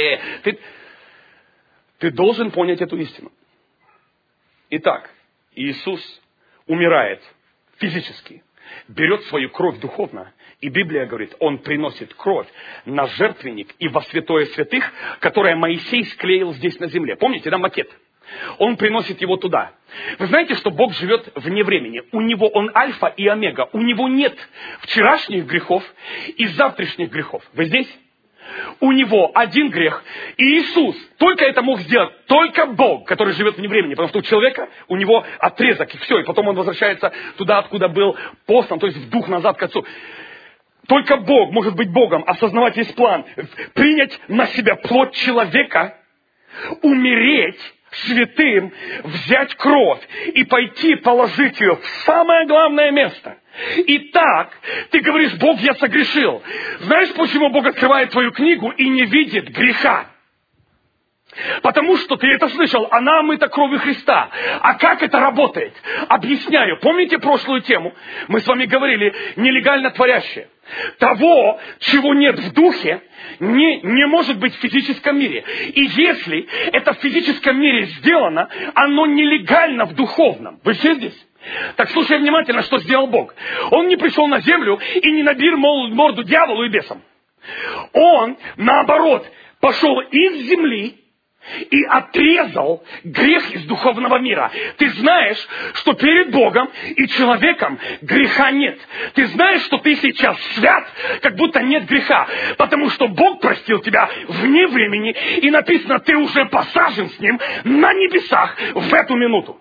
[SPEAKER 1] Ты должен понять эту истину. Итак, Иисус умирает физически, берет свою кровь духовно, и Библия говорит, Он приносит кровь на жертвенник и во святое святых, которое Моисей склеил здесь на земле. Помните, да, макет? Он приносит его туда. Вы знаете, что Бог живет вне времени. У Него Он альфа и омега. У Него нет вчерашних грехов и завтрашних грехов. Вы здесь? У Него один грех. И Иисус только это мог сделать. Только Бог, который живет вне времени. Потому что у человека, у него отрезок. И все. И потом он возвращается туда, откуда был послан. То есть в дух назад к Отцу. Только Бог может быть Богом, осознавать весь план. Принять на себя плоть человека, умереть святым, взять кровь и пойти положить ее в самое главное место. Итак, ты говоришь, Бог, я согрешил. Знаешь, почему Бог открывает твою книгу и не видит греха? Потому что ты это слышал, она омыта кровью Христа. А как это работает? Объясняю. Помните прошлую тему? Мы с вами говорили, нелегально творящее. Того, чего нет в духе, не может быть в физическом мире. И если это в физическом мире сделано, оно нелегально в духовном. Вы все здесь? Так слушай внимательно, что сделал Бог. Он не пришел на землю и не набил морду дьяволу и бесам. Он, наоборот, пошел из земли и отрезал грех из духовного мира. Ты знаешь, что перед Богом и человеком греха нет. Ты знаешь, что ты сейчас свят, как будто нет греха. Потому что Бог простил тебя вне времени. И написано, ты уже посажен с Ним на небесах в эту минуту.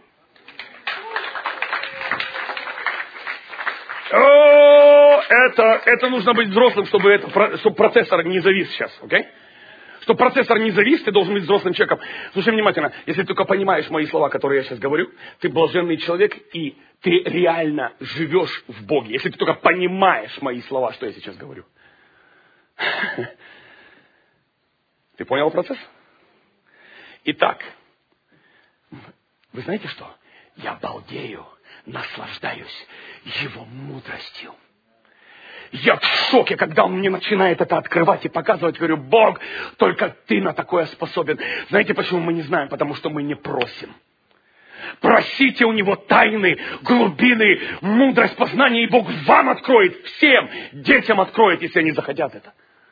[SPEAKER 1] Это нужно быть взрослым, чтобы процессор не завис сейчас, окей? Чтобы процессор не завис, ты должен быть взрослым человеком. Слушай внимательно, если ты только понимаешь мои слова, которые я сейчас говорю, ты блаженный человек, и ты реально живешь в Боге. Если ты только понимаешь мои слова, что я сейчас говорю. Ты понял процесс? Итак, вы знаете что? Я балдею, наслаждаюсь Его мудростью. Я в шоке, когда Он мне начинает это открывать и показывать. Говорю, Бог, только Ты на такое способен. Знаете, почему мы не знаем? Потому что мы не просим. Просите у Него тайны, глубины, мудрость, познание, и Бог вам откроет, всем детям откроет, если они захотят это.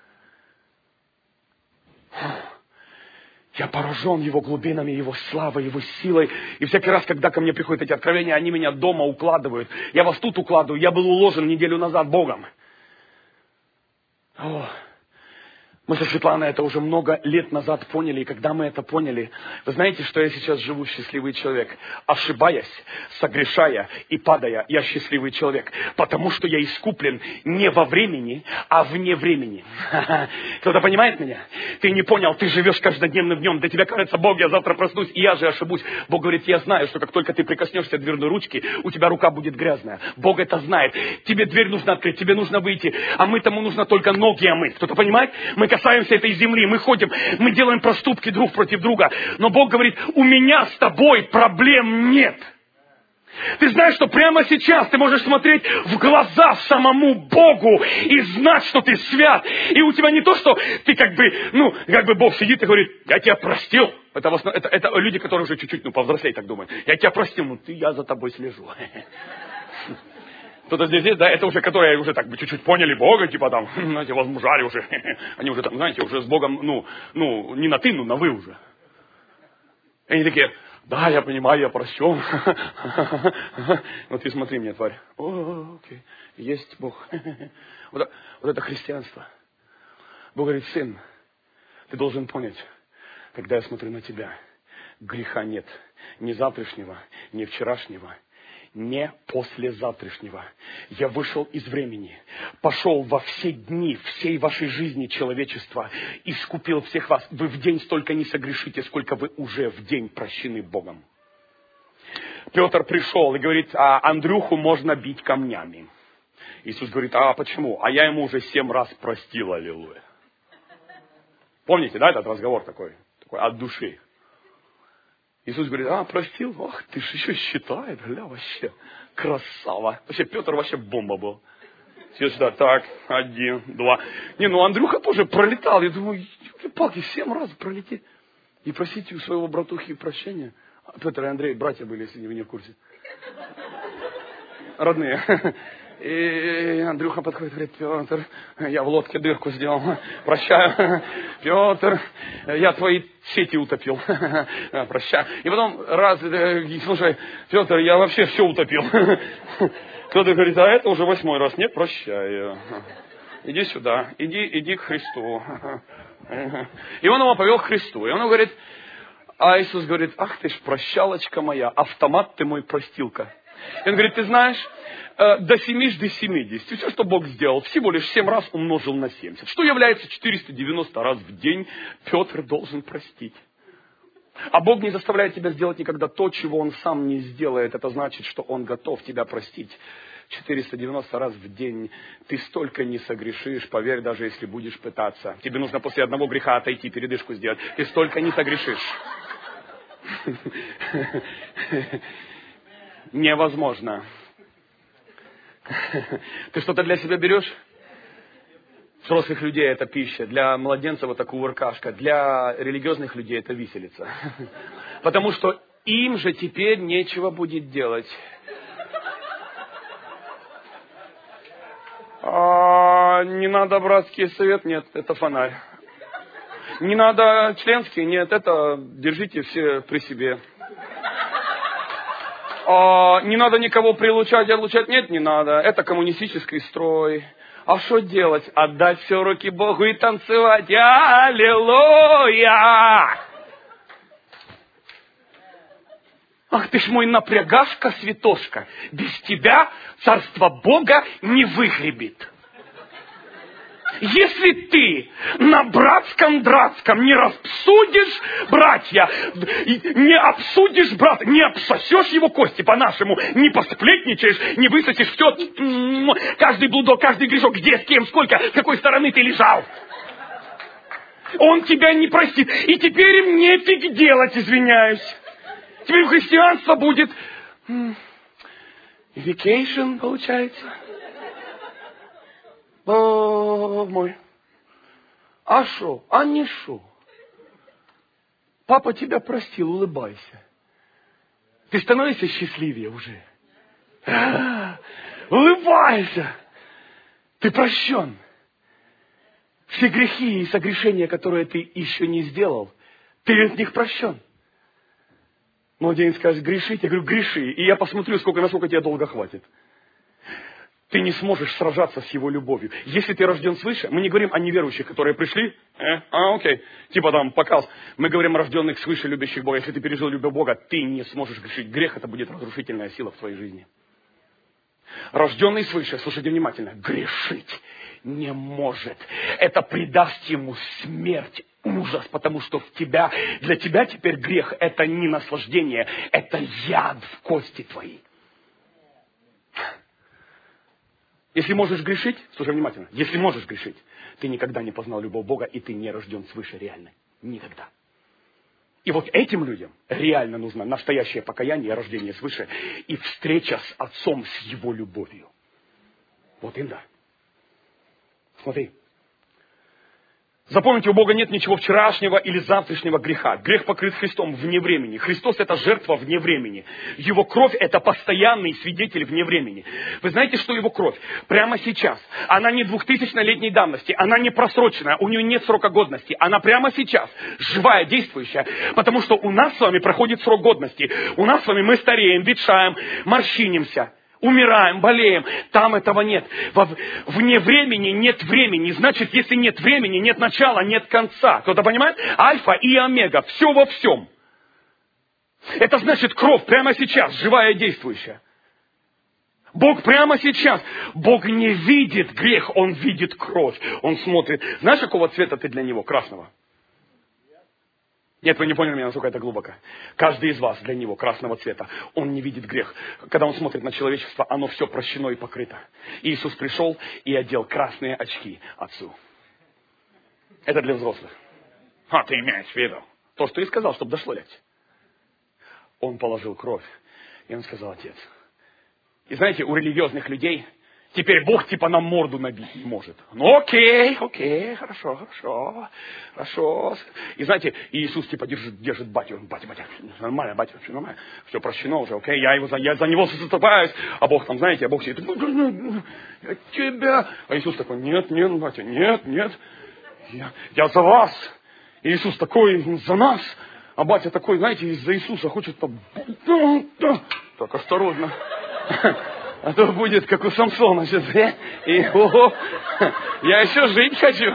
[SPEAKER 1] Я поражен Его глубинами, Его славой, Его силой. И всякий раз, когда ко мне приходят эти откровения, они меня дома укладывают. Я вас тут укладываю. Я был уложен неделю назад Богом. Мы со Светланой это уже много лет назад поняли, и когда мы это поняли, вы знаете, что я сейчас живу счастливый человек. Ошибаясь, согрешая и падая, я счастливый человек, потому что я искуплен не во времени, а вне времени. Кто-то понимает меня? Ты не понял, ты живешь каждодневным днем, для тебя кажется, Бог, я завтра проснусь, и я же ошибусь. Бог говорит, я знаю, что как только ты прикоснешься к дверной ручке, у тебя рука будет грязная. Бог это знает. Тебе дверь нужно открыть, тебе нужно выйти, а тому нужно только ноги омыть. Кто-то понимает? Мы касаемся этой земли, мы ходим, мы делаем проступки друг против друга. Но Бог говорит, у меня с тобой проблем нет. Ты знаешь, что прямо сейчас ты можешь смотреть в глаза самому Богу и знать, что ты свят. И у тебя не то, что ты как бы Бог сидит и говорит, я тебя простил. Это люди, которые уже чуть-чуть, повзрослее так думают. Я тебя простил, я за тобой слежу. Кто-то здесь есть, да, это уже, которые уже так бы чуть-чуть поняли Бога, типа там, знаете, возмужали уже. Они уже там, знаете, уже с Богом, не на ты, но на вы уже. И они такие, да, я понимаю, я прощен. Вот ты смотри мне, тварь. Окей, есть Бог. Вот это христианство. Бог говорит, сын, ты должен понять, когда я смотрю на тебя, греха нет. Ни завтрашнего, ни вчерашнего, не послезавтрашнего. Я вышел из времени, пошел во все дни всей вашей жизни человечества, искупил всех вас. Вы в день столько не согрешите, сколько вы уже в день прощены Богом. Петр пришел и говорит, Андрюху можно бить камнями. Иисус говорит, а почему? А я ему уже 7 раз простил, аллилуйя. Помните, да, этот разговор такой от души? Иисус говорит, простил? Ах, ты же еще считает, вообще, красава. Вообще, Петр вообще бомба был. Все сюда, так, 1, 2. Андрюха тоже пролетал. Я думаю, палки, 7 раз пролететь. И просить у своего братухи прощения. Петр и Андрей, братья были, если вы не в курсе. Родные. И Андрюха подходит, говорит, Петр, я в лодке дырку сделал, прощаю. Петр, я твои сети утопил, прощаю. И потом слушай, Петр, я вообще все утопил. Кто-то говорит, а это уже 8-й раз, нет, прощаю. Иди сюда, иди к Христу. И он его повел к Христу. И он говорит, а Иисус говорит, ах ты ж прощалочка моя, автомат ты мой простилка. И он говорит, ты знаешь, до 7 до 70. Все, что Бог сделал, всего лишь 7 раз умножил на 70. Что является 490 раз в день, Петр должен простить. А Бог не заставляет тебя сделать никогда то, чего Он сам не сделает. Это значит, что Он готов тебя простить. 490 раз в день ты столько не согрешишь, поверь, даже если будешь пытаться. Тебе нужно после одного греха отойти, передышку сделать. Ты столько не согрешишь. Невозможно. Ты что-то для себя берешь? Взрослых людей это пища, для младенцев это кувыркашка, для религиозных людей это виселица. Потому что им же теперь нечего будет делать. Не надо братский совет, нет, это фонарь. Не надо членский, нет, это держите все при себе. Не надо никого прилучать и отлучать, нет, не надо, это коммунистический строй. А что делать? Отдать все в руки Богу и танцевать. Аллилуйя! Ах ты ж мой напрягашка, святошка. Без тебя царство Бога не выгребет. Если ты на братском-дратском не рассудишь братья, не обсудишь брата, не обсосешь его кости по-нашему, не посплетничаешь, не высосешь все, каждый блудок, каждый грешок, где, с кем, сколько, с какой стороны ты лежал. Он тебя не простит. И теперь им нефиг делать, извиняюсь. Теперь христианство будет vacation, получается. Бог мой. А шо? А не шо? Папа тебя простил, улыбайся. Ты становишься счастливее уже. Улыбайся. Ты прощен. Все грехи и согрешения, которые ты еще не сделал, ты от них прощен. Младенец скажет, грешить? Я говорю, греши. И я посмотрю, насколько тебе долго хватит. Ты не сможешь сражаться с его любовью. Если ты рожден свыше, мы не говорим о неверующих, которые пришли, окей, типа там показ. Мы говорим о рожденных свыше, любящих Бога. Если ты пережил любовь Бога, ты не сможешь грешить. Грех — это будет разрушительная сила в твоей жизни. Рожденный свыше, слушайте внимательно, грешить не может. Это придаст ему смерть, ужас, потому что для тебя теперь грех — это не наслаждение, это яд в кости твои. Если можешь грешить, слушай внимательно, если можешь грешить, ты никогда не познал любовь Бога, и ты не рожден свыше реально. Никогда. И вот этим людям реально нужно настоящее покаяние, рождение свыше и встреча с Отцом, с Его любовью. Вот им да. Смотри. Запомните, у Бога нет ничего вчерашнего или завтрашнего греха. Грех покрыт Христом вне времени. Христос — это жертва вне времени. Его кровь — это постоянный свидетель вне времени. Вы знаете, что Его кровь прямо сейчас, она не 2000-летней давности, она не просроченная, у нее нет срока годности. Она прямо сейчас живая, действующая, потому что у нас с вами проходит срок годности. У нас с вами мы стареем, ветшаем, морщинимся. Умираем, болеем. Там этого нет. Вне времени нет времени. Значит, если нет времени, нет начала, нет конца. Кто-то понимает? Альфа и омега. Все во всем. Это значит, кровь прямо сейчас, живая и действующая. Бог прямо сейчас. Бог не видит грех, Он видит кровь. Он смотрит. Знаешь, какого цвета ты для Него? Красного. Нет, вы не поняли меня, насколько это глубоко. Каждый из вас для него красного цвета. Он не видит грех. Когда он смотрит на человечество, оно все прощено и покрыто. Иисус пришел и одел красные очки Отцу. Это для взрослых. А ты имеешь в виду? То, что и сказал, чтобы дошло легче. Он положил кровь, и он сказал: Отец. И знаете, у религиозных людей теперь Бог типа на морду набить не может. Ну окей, хорошо. И знаете, Иисус типа держит батю. Батя, нормально, батя, все нормально. Все прощено уже, окей. Я за него заступаюсь. А Бог там, знаете, а Бог сидит: я тебя. А Иисус такой: нет, батя, нет. Я за вас. И Иисус такой: за нас. А батя такой, знаете, из-за Иисуса хочет там... Так, осторожно. А то будет, как у Самсона сейчас. Я еще жить хочу.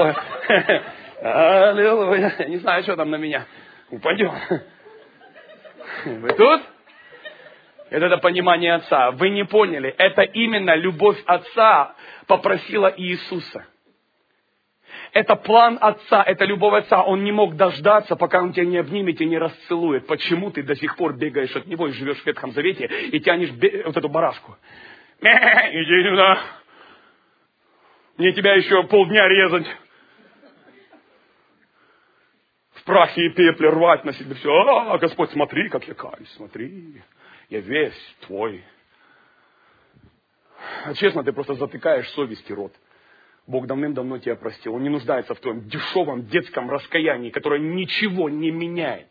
[SPEAKER 1] Аллилуйя. Не знаю, что там на меня упадет. Вы тут? Это понимание Отца. Вы не поняли. Это именно любовь Отца попросила Иисуса. Это план Отца, это любовь Отца. Он не мог дождаться, пока Он тебя не обнимет и не расцелует. Почему ты до сих пор бегаешь от Него и живешь в Ветхом Завете и тянешь вот эту барашку? Иди сюда. Мне тебя еще полдня резать. В прахе и пепле рвать на себе все. А, Господь, смотри, как я каюсь, смотри. Я весь твой. А честно, ты просто затыкаешь совести рот. Бог давным-давно тебя простил. Он не нуждается в твоем дешевом детском раскаянии, которое ничего не меняет.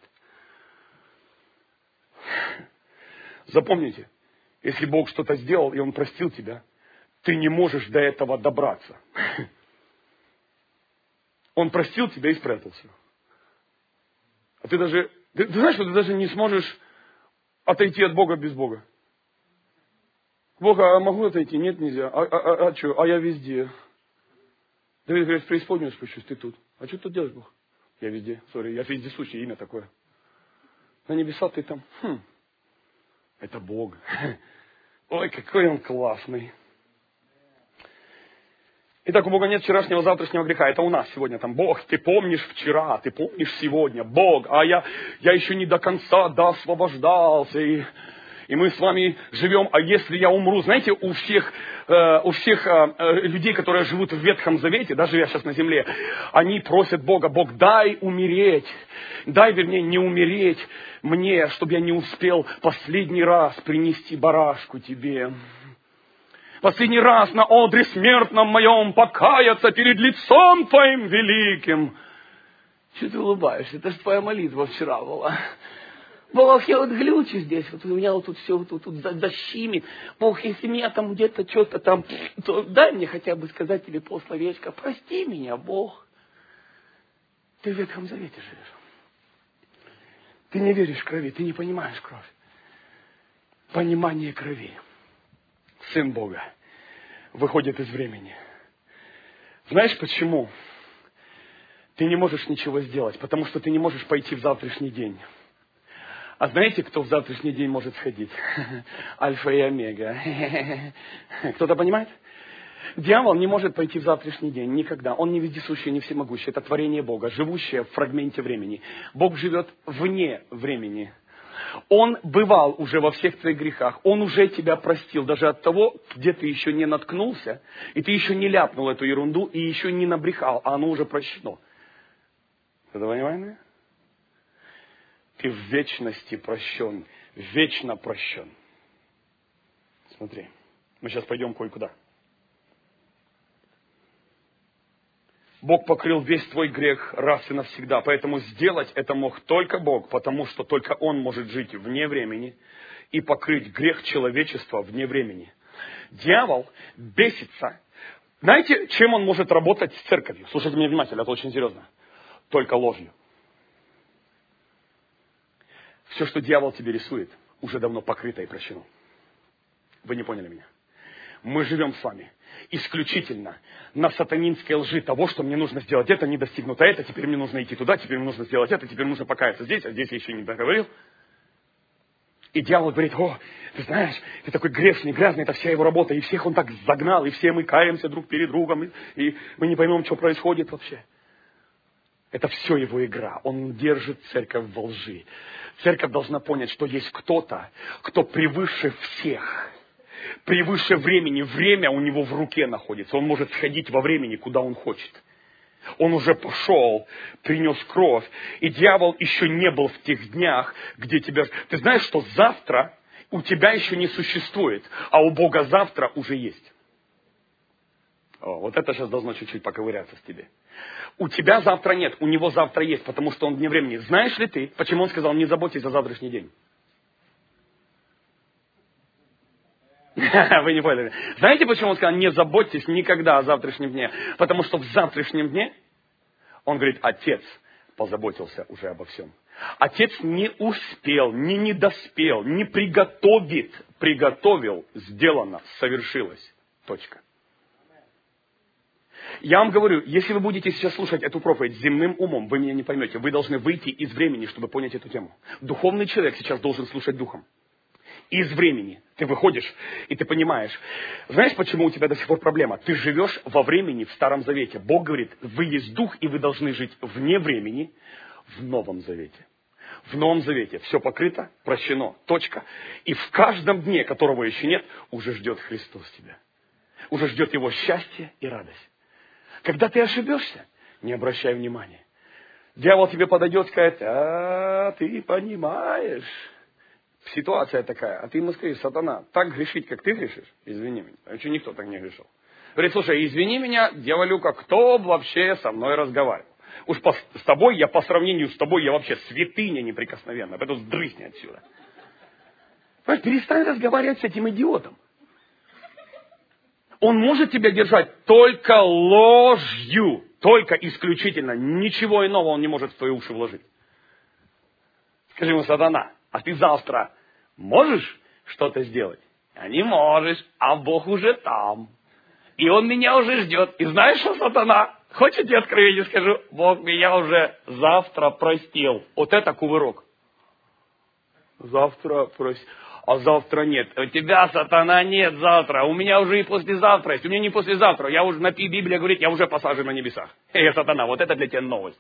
[SPEAKER 1] Запомните, если Бог что-то сделал, и Он простил тебя, ты не можешь до этого добраться. Он простил тебя и спрятался. А ты знаешь, что ты даже не сможешь отойти от Бога без Бога. Бога, а могу отойти? Нет, нельзя. А что? А я везде. Давид говорит: в преисподнюю спущусь, ты тут. А что ты тут делаешь, Бог? Я везде. Я вездесущий, имя такое. На небеса ты там. Это Бог. Ой, какой Он классный. Итак, у Бога нет вчерашнего, завтрашнего греха. Это у нас сегодня там. Бог, ты помнишь вчера, ты помнишь сегодня. Бог, а я еще не до конца освобождался. И мы с вами живем, а если я умру, знаете, у всех людей, которые живут в Ветхом Завете, даже я сейчас на земле, они просят Бога: Бог, дай умереть, вернее, не умереть мне, чтобы я не успел последний раз принести барашку тебе. Последний раз на одре смертном моем покаяться перед лицом Твоим великим. Чего ты улыбаешься? Это же твоя молитва вчера была. Бог, я вот глючу здесь, вот у меня вот тут все тут защимит. Бог, если меня там где-то что-то там, то дай мне хотя бы сказать тебе полсловечка: прости меня, Бог. Ты в Ветхом Завете живешь. Ты не веришь в крови, ты не понимаешь кровь. Понимание крови. Сын Бога выходит из времени. Знаешь почему? Ты не можешь ничего сделать, потому что ты не можешь пойти в завтрашний день. А знаете, кто в завтрашний день может сходить? Альфа и Омега. Кто-то понимает? Дьявол не может пойти в завтрашний день никогда. Он не вездесущий, не всемогущий. Это творение Бога, живущее в фрагменте времени. Бог живет вне времени. Он бывал уже во всех твоих грехах. Он уже тебя простил даже от того, где ты еще не наткнулся, и ты еще не ляпнул эту ерунду, и еще не набрехал, а оно уже прощено. Это понимаете? Ты в вечности прощен, вечно прощен. Смотри, мы сейчас пойдем кое-куда. Бог покрыл весь твой грех раз и навсегда, поэтому сделать это мог только Бог, потому что только Он может жить вне времени и покрыть грех человечества вне времени. Дьявол бесится. Знаете, чем он может работать с церковью? Слушайте меня внимательно, это очень серьезно. Только ложью. Все, что дьявол тебе рисует, уже давно покрыто и прощено. Вы не поняли меня. Мы живем с вами исключительно на сатанинской лжи того, что мне нужно сделать это, не достигнуто это, теперь мне нужно идти туда, теперь мне нужно сделать это, теперь нужно покаяться здесь, а здесь я еще не договорил. И дьявол говорит: о, ты знаешь, ты такой грешный, грязный, это вся его работа, и всех он так загнал, и все мы каемся друг перед другом, и мы не поймем, что происходит вообще. Это все его игра. Он держит церковь во лжи. Церковь должна понять, что есть кто-то, кто превыше всех. Превыше времени. Время у него в руке находится. Он может сходить во времени, куда он хочет. Он уже пошел, принес кровь. И дьявол еще не был в тех днях, где тебя... Ты знаешь, что завтра у тебя еще не существует, а у Бога завтра уже есть. Вот это сейчас должно чуть-чуть поковыряться с тебе. У тебя завтра нет, у него завтра есть, потому что он вне времени. Знаешь ли ты, почему он сказал, не заботьтесь за завтрашний день? Вы не поняли. Знаете, почему он сказал, не заботьтесь никогда о завтрашнем дне? Потому что в завтрашнем дне, он говорит, Отец позаботился уже обо всем. Отец не успел, не недоспел, не приготовит. Приготовил, сделано, совершилось. Точка. Я вам говорю, если вы будете сейчас слушать эту проповедь земным умом, вы меня не поймете. Вы должны выйти из времени, чтобы понять эту тему. Духовный человек сейчас должен слушать духом. Из времени ты выходишь, и ты понимаешь. Знаешь, почему у тебя до сих пор проблема? Ты живешь во времени в Старом Завете. Бог говорит, вы есть дух, и вы должны жить вне времени в Новом Завете. В Новом Завете все покрыто, прощено, точка. И в каждом дне, которого еще нет, уже ждет Христос тебя. Уже ждет Его счастье и радость. Когда ты ошибешься, не обращай внимания. Дьявол тебе подойдет и скажет, ты понимаешь, ситуация такая, а ты ему скажешь, сатана, так грешить, как ты грешишь, извини меня. А что никто так не грешил? Говорит, слушай, извини меня, дьяволюка, кто вообще со мной разговаривал? Уж с тобой, я по сравнению с тобой, я вообще святыня неприкосновенная, поэтому сдрысни отсюда. Понимаешь, перестань разговаривать с этим идиотом. Он может тебя держать только ложью, только исключительно. Ничего иного он не может в твои уши вложить. Скажи ему, сатана, а ты завтра можешь что-то сделать? А не можешь, а Бог уже там. И Он меня уже ждет. И знаешь что, сатана? Хочешь, я тебе откровение скажу? Бог меня уже завтра простил. Вот это кувырок. Завтра простил. А завтра нет. У тебя, сатана, нет завтра. У меня уже и послезавтра есть. У меня не послезавтра. Я уже, Библия говорит, я уже посажен на небесах. Сатана, вот это для тебя новость.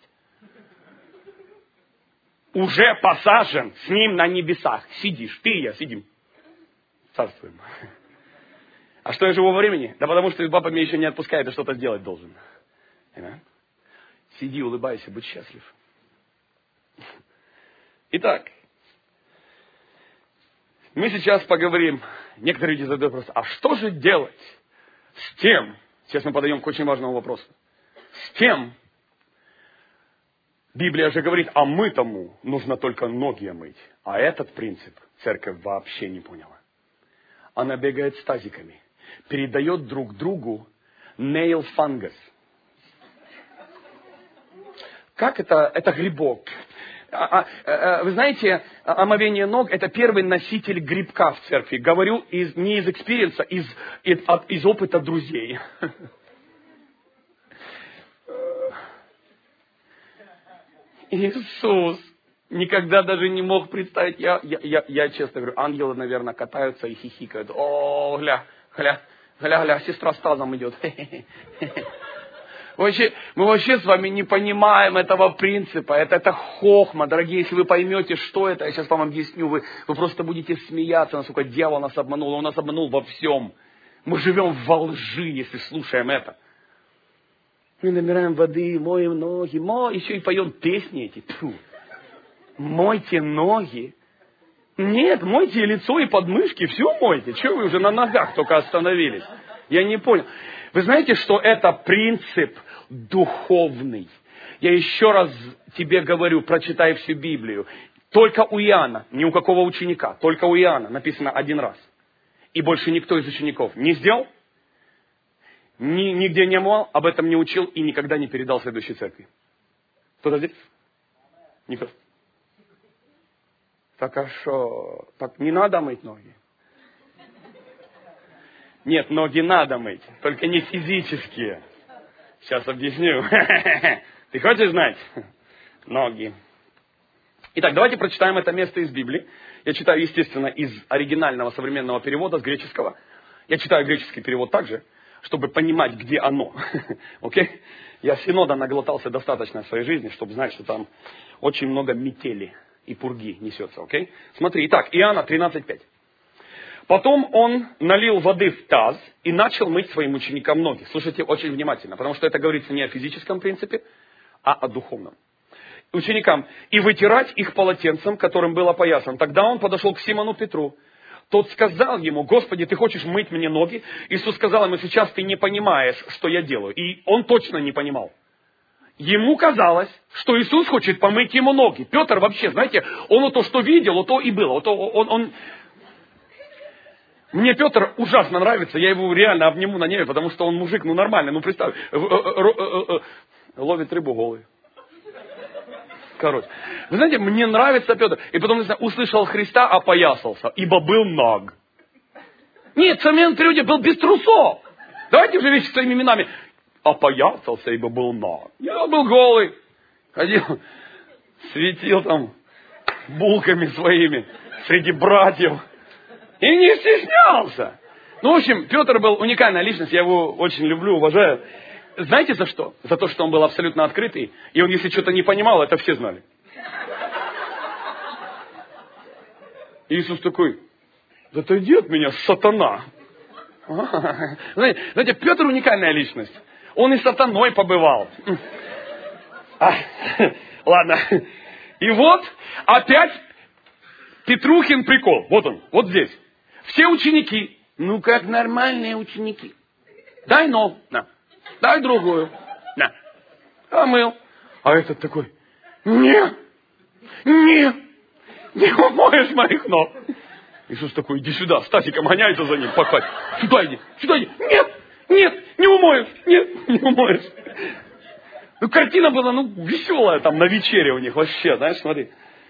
[SPEAKER 1] Уже посажен с ним на небесах. Сидишь, ты и я сидим. Царствуем. А что я живу во времени? Да потому что папа меня еще не отпускает, и что-то сделать должен. Сиди, улыбайся, будь счастлив. Итак, мы сейчас поговорим, некоторые люди задают вопрос, а что же делать с тем, сейчас мы подаем к очень важному вопросу, с тем, Библия же говорит, а мытому нужно только ноги омыть, а этот принцип церковь вообще не поняла. Она бегает с тазиками, передает друг другу nail fungus. Как это? Это грибок. Вы знаете, омовение ног – это первый носитель грибка в церкви. Говорю не из экспириенса, из опыта друзей. Иисус никогда даже не мог представить. Я честно говорю, ангелы, наверное, катаются и хихикают. О, гля, сестра с тазом идет. Мы вообще с вами не понимаем этого принципа. Это хохма. Дорогие, если вы поймете, что это, я сейчас вам объясню, вы просто будете смеяться, насколько дьявол нас обманул. Он нас обманул во всем. Мы живем во лжи, если слушаем это. Мы набираем воды, моем ноги, еще и поем песни эти. Тьфу. Мойте ноги. Нет, мойте лицо и подмышки, все мойте. Чего вы уже на ногах только остановились? Я не понял. Вы знаете, что это принцип духовный. Я еще раз тебе говорю, прочитай всю Библию. Только у Иоанна, ни у какого ученика, только у Иоанна написано один раз. И больше никто из учеников не сделал, нигде не мол, об этом не учил и никогда не передал следующей церкви. Кто-то здесь? Никто. Так а что? Так не надо мыть ноги? Нет, ноги надо мыть, только не физические. Сейчас объясню. Ты хочешь знать? Ноги. Итак, давайте прочитаем это место из Библии. Я читаю, естественно, из оригинального современного перевода, с греческого. Я читаю греческий перевод также. чтобы понимать, где оно. Окей? Я синода наглотался достаточно в своей жизни, чтобы знать, что там очень много метели и пурги несется. Окей? Смотри, итак, Иоанна 13:5. Потом он налил воды в таз и начал мыть своим ученикам ноги. Слушайте очень внимательно, потому что это говорится не о физическом принципе, а о духовном. Ученикам. И вытирать их полотенцем, которым был опоясан. Тогда он подошел к Симону Петру. Тот сказал ему: Господи, ты хочешь мыть мне ноги? Иисус сказал ему: сейчас ты не понимаешь, что я делаю. И он точно не понимал. Ему казалось, что Иисус хочет помыть ему ноги. Петр вообще, знаете, он то, что видел, то и было. Мне Петр ужасно нравится, я его реально обниму на небе, потому что он мужик, нормальный, представь, ловит рыбу голый. Короче, вы знаете, мне нравится Петр. И потом, не знаю, услышал Христа, опоясался, ибо был наг. Нет, Симеон Переодет был без трусов. Давайте уже вещи своими именами. Опоясался, ибо был наг. Я был голый. Ходил, светил там булками своими среди братьев. И не стеснялся. В общем, Петр был уникальная личность, я его очень люблю, уважаю. Знаете за что? За то, что он был абсолютно открытый, и он, если что-то не понимал, это все знали. Иисус такой: отойди от меня, сатана. Знаете, Петр уникальная личность. Он и сатаной побывал. Ладно. И вот опять Петрухин прикол. Вот он, вот здесь. Все ученики, как нормальные ученики. Дай ногу, на. Дай другую, на. Омыл. А этот такой: не умоешь моих ног. Иисус такой: иди сюда, Стасиком гоняется за ним, пахать. Сюда иди. Нет, не умоешь, не умоешь. Картина была, веселая там на вечере у них вообще, знаешь, смотри.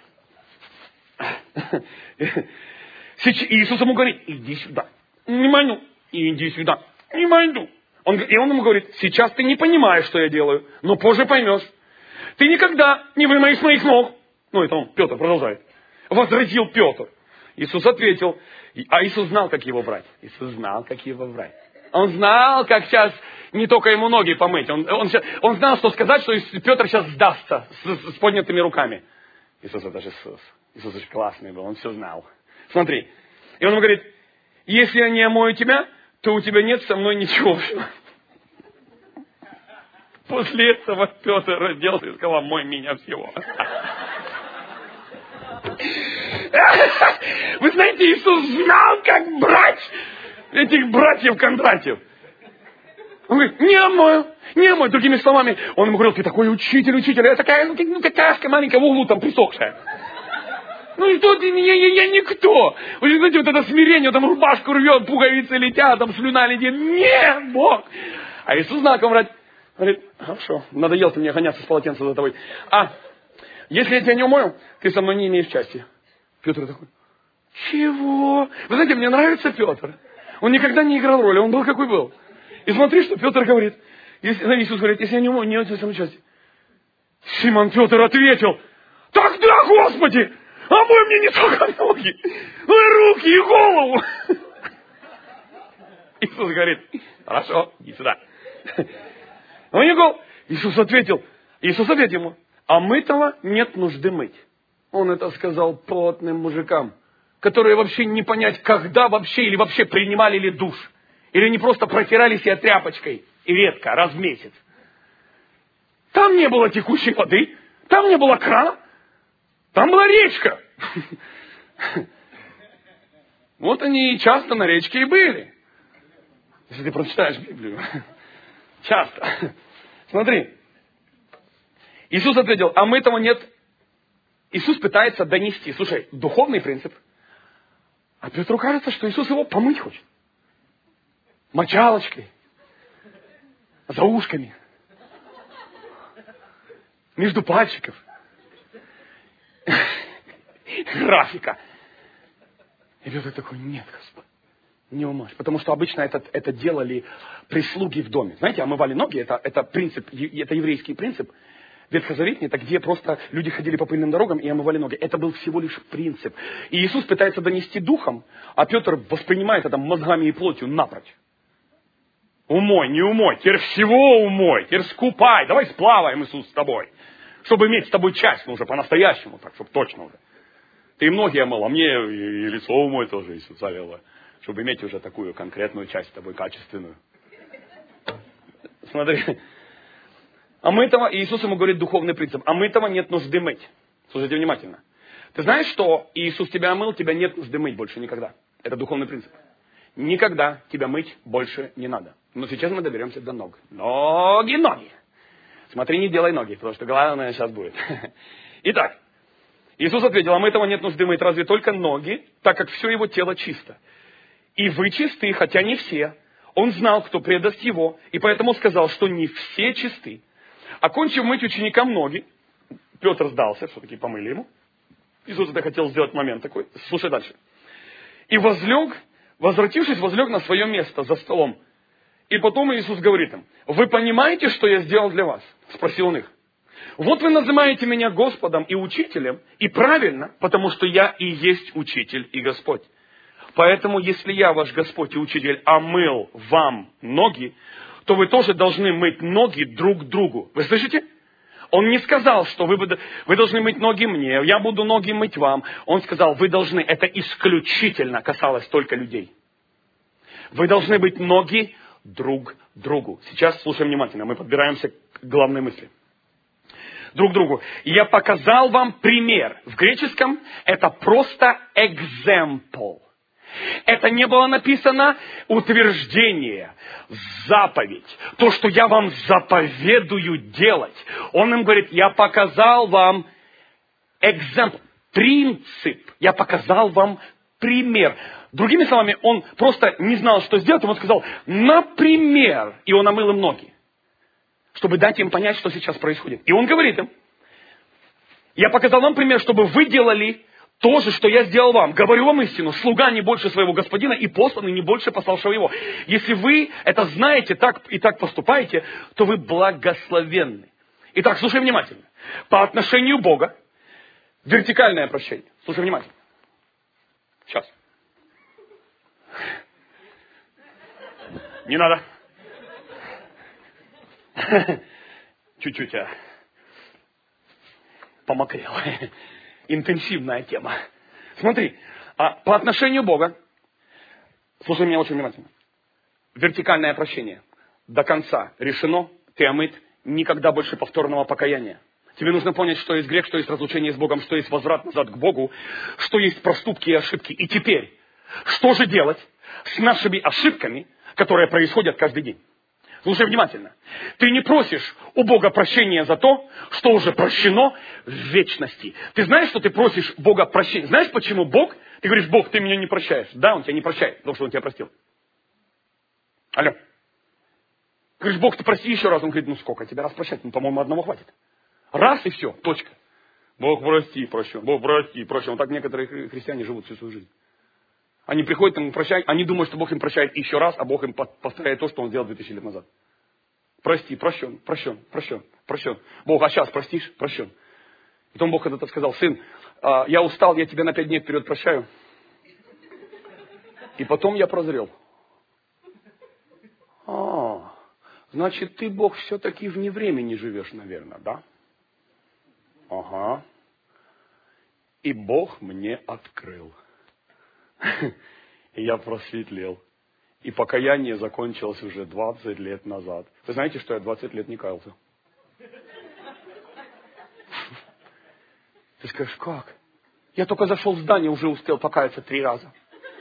[SPEAKER 1] Иисус ему говорит: иди сюда. Не мойну. Иди сюда. Не мойну. И он ему говорит: сейчас ты не понимаешь, что я делаю, но позже поймешь. Ты никогда не вымоешь моих ног. Это он, Петр, продолжает. Возразил Петр. Иисус ответил. А Иисус знал, как его брать. Он знал, как сейчас не только ему ноги помыть. Он знал, что сказать, что Петр сейчас сдастся с поднятыми руками. Иисус это же Иисус. Иисус очень классный был, он все знал. Смотри. И он ему говорит: если я не омою тебя, то у тебя нет со мной ничего. После этого Петр разделся и сказал: омой меня всего. Вы знаете, Иисус знал, как брать этих братьев-кондратьев. Он говорит: не омою. Другими словами, он ему говорил: ты такой учитель, я такая, какашка маленькая в углу там присохшая. Что ты, я никто. Вы знаете, вот это смирение, там рубашку рвет, пуговицы летят, там слюна летит. Нет, Бог. А Иисус знал, как брать. Говорит: хорошо, надоел ты мне гоняться с полотенцем за тобой. Если я тебя не умою, ты со мной не имеешь счастья. Петр такой: чего? Вы знаете, мне нравится Петр. Он никогда не играл роли, он был какой был. И смотри, что Петр говорит. Иисус говорит: если я не умою, не имею со мной счастья. Симон Петр ответил: тогда, Господи, омой мне не только ноги, но и руки, и голову. Иисус говорит: хорошо, иди сюда. Иисус ответил ему: а мытого нет нужды мыть. Он это сказал плотным мужикам, которые вообще не понять, когда вообще, или вообще принимали ли душ. Или не просто протирали себя тряпочкой, и редко, раз в месяц. Там не было текущей воды, там не было крана, там была речка. Вот они часто на речке и были. Если ты прочитаешь Библию. Часто. Смотри. Иисус ответил: а мытого нет. Иисус пытается донести. Слушай, духовный принцип. А Петру кажется, что Иисус его помыть хочет. Мочалочкой. За ушками. Между пальчиков. Графика. И Петр такой: нет, Господь, не умоешь. Потому что обычно это делали прислуги в доме. Знаете, омывали ноги, это принцип, это еврейский принцип. Ветхозаветный, это где просто люди ходили по пыльным дорогам и омывали ноги. Это был всего лишь принцип. И Иисус пытается донести духом, а Петр воспринимает это мозгами и плотью напрочь. Умой, не умой, теперь всего умой, теперь скупай, давай сплаваем, Иисус, с тобой. Чтобы иметь с тобой часть, ну уже по-настоящему, так, чтобы точно уже. Ты ноги омыл, а мне и лицо умой тоже, Иисус завела. Чтобы иметь уже такую конкретную часть с тобой, качественную. Смотри. А мы-того, Иисус ему говорит духовный принцип, а мы-того нет нужды мыть. Слушайте внимательно. Ты знаешь, что Иисус тебя омыл, тебя нет нужды мыть больше никогда. Это духовный принцип. Никогда тебя мыть больше не надо. Но сейчас мы доберемся до ног. Ноги, ноги. Смотри, не делай ноги, потому что главное сейчас будет. Итак, Иисус ответил, а мы-того нет нужды мыть разве только ноги, так как все его тело чисто. И вы чисты, хотя не все. Он знал, кто предаст его, и поэтому сказал, что не все чисты. Окончив мыть ученикам ноги, Петр сдался, все-таки помыли ему. Иисус это хотел сделать момент такой. Слушай дальше. И возвратившись, возлег на свое место за столом. И потом Иисус говорит им, вы понимаете, что я сделал для вас? Спросил он их. Вот вы называете меня Господом и Учителем, и правильно, потому что я и есть Учитель и Господь. Поэтому, если я, ваш Господь и Учитель, омыл вам ноги, то вы тоже должны мыть ноги друг другу. Вы слышите? Он не сказал, что вы должны мыть ноги мне, я буду ноги мыть вам. Он сказал, вы должны, это исключительно касалось только людей. Вы должны быть ноги друг другу. Сейчас слушаем внимательно, мы подбираемся к главной мысли. Друг другу. Я показал вам пример. В греческом это просто example. Это не было написано утверждение, заповедь. То, что я вам заповедую делать. Он им говорит, я показал вам example, принцип. Я показал вам пример. Другими словами, он просто не знал, что сделать. Он сказал, например, и он омыл им ноги. Чтобы дать им понять, что сейчас происходит. И он говорит им, я показал вам пример, чтобы вы делали то же, что я сделал вам. Говорю вам истину, слуга не больше своего господина, и посланный не больше пославшего его. Если вы это знаете так и так поступаете, то вы благословенны. Итак, слушай внимательно. По отношению Бога, вертикальное прощение. Слушай внимательно. Сейчас. Не надо. Чуть-чуть я помокрел. Интенсивная тема. Смотри, по отношению Бога, слушай меня очень внимательно, вертикальное прощение до конца решено, ты омыт, никогда больше повторного покаяния. Тебе нужно понять, что есть грех, что есть разлучение с Богом, что есть возврат назад к Богу, что есть проступки и ошибки. И теперь, что же делать с нашими ошибками, которые происходят каждый день? Слушай внимательно. Ты не просишь у Бога прощения за то, что уже прощено в вечности. Ты знаешь, что ты просишь Бога прощения? Знаешь, почему Бог? Ты говоришь, Бог, ты меня не прощаешь. Да, Он тебя не прощает, потому что Он тебя простил. Алло. Ты говоришь, Бог, ты прости еще раз. Он говорит, ну сколько тебе раз прощать? Ну, по-моему, одного хватит. Раз и все, точка. Бог прости, прощен. Бог прости, прощен. Вот так некоторые христиане живут всю свою жизнь. Они приходят, им прощают, они думают, что Бог им прощает еще раз, а Бог им повторяет то, что Он сделал 2000 лет назад. Прости, прощен, прощен, прощен, прощен. Бог, а сейчас простишь? Прощен. Потом Бог когда-то сказал, сын, я устал, я тебя на 5 дней вперед прощаю. И потом я прозрел. Значит, ты, Бог, все-таки вне времени живешь, наверное, да? Ага. И Бог мне открыл. И я просветлел. И покаяние закончилось уже 20 лет назад. Вы знаете, что я 20 лет не каялся? Ты скажешь, как? Я только зашел в здание, уже успел покаяться 3 раза.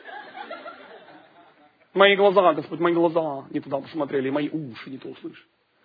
[SPEAKER 1] Мои глаза, Господь, мои глаза не туда посмотрели, мои уши не то услышали.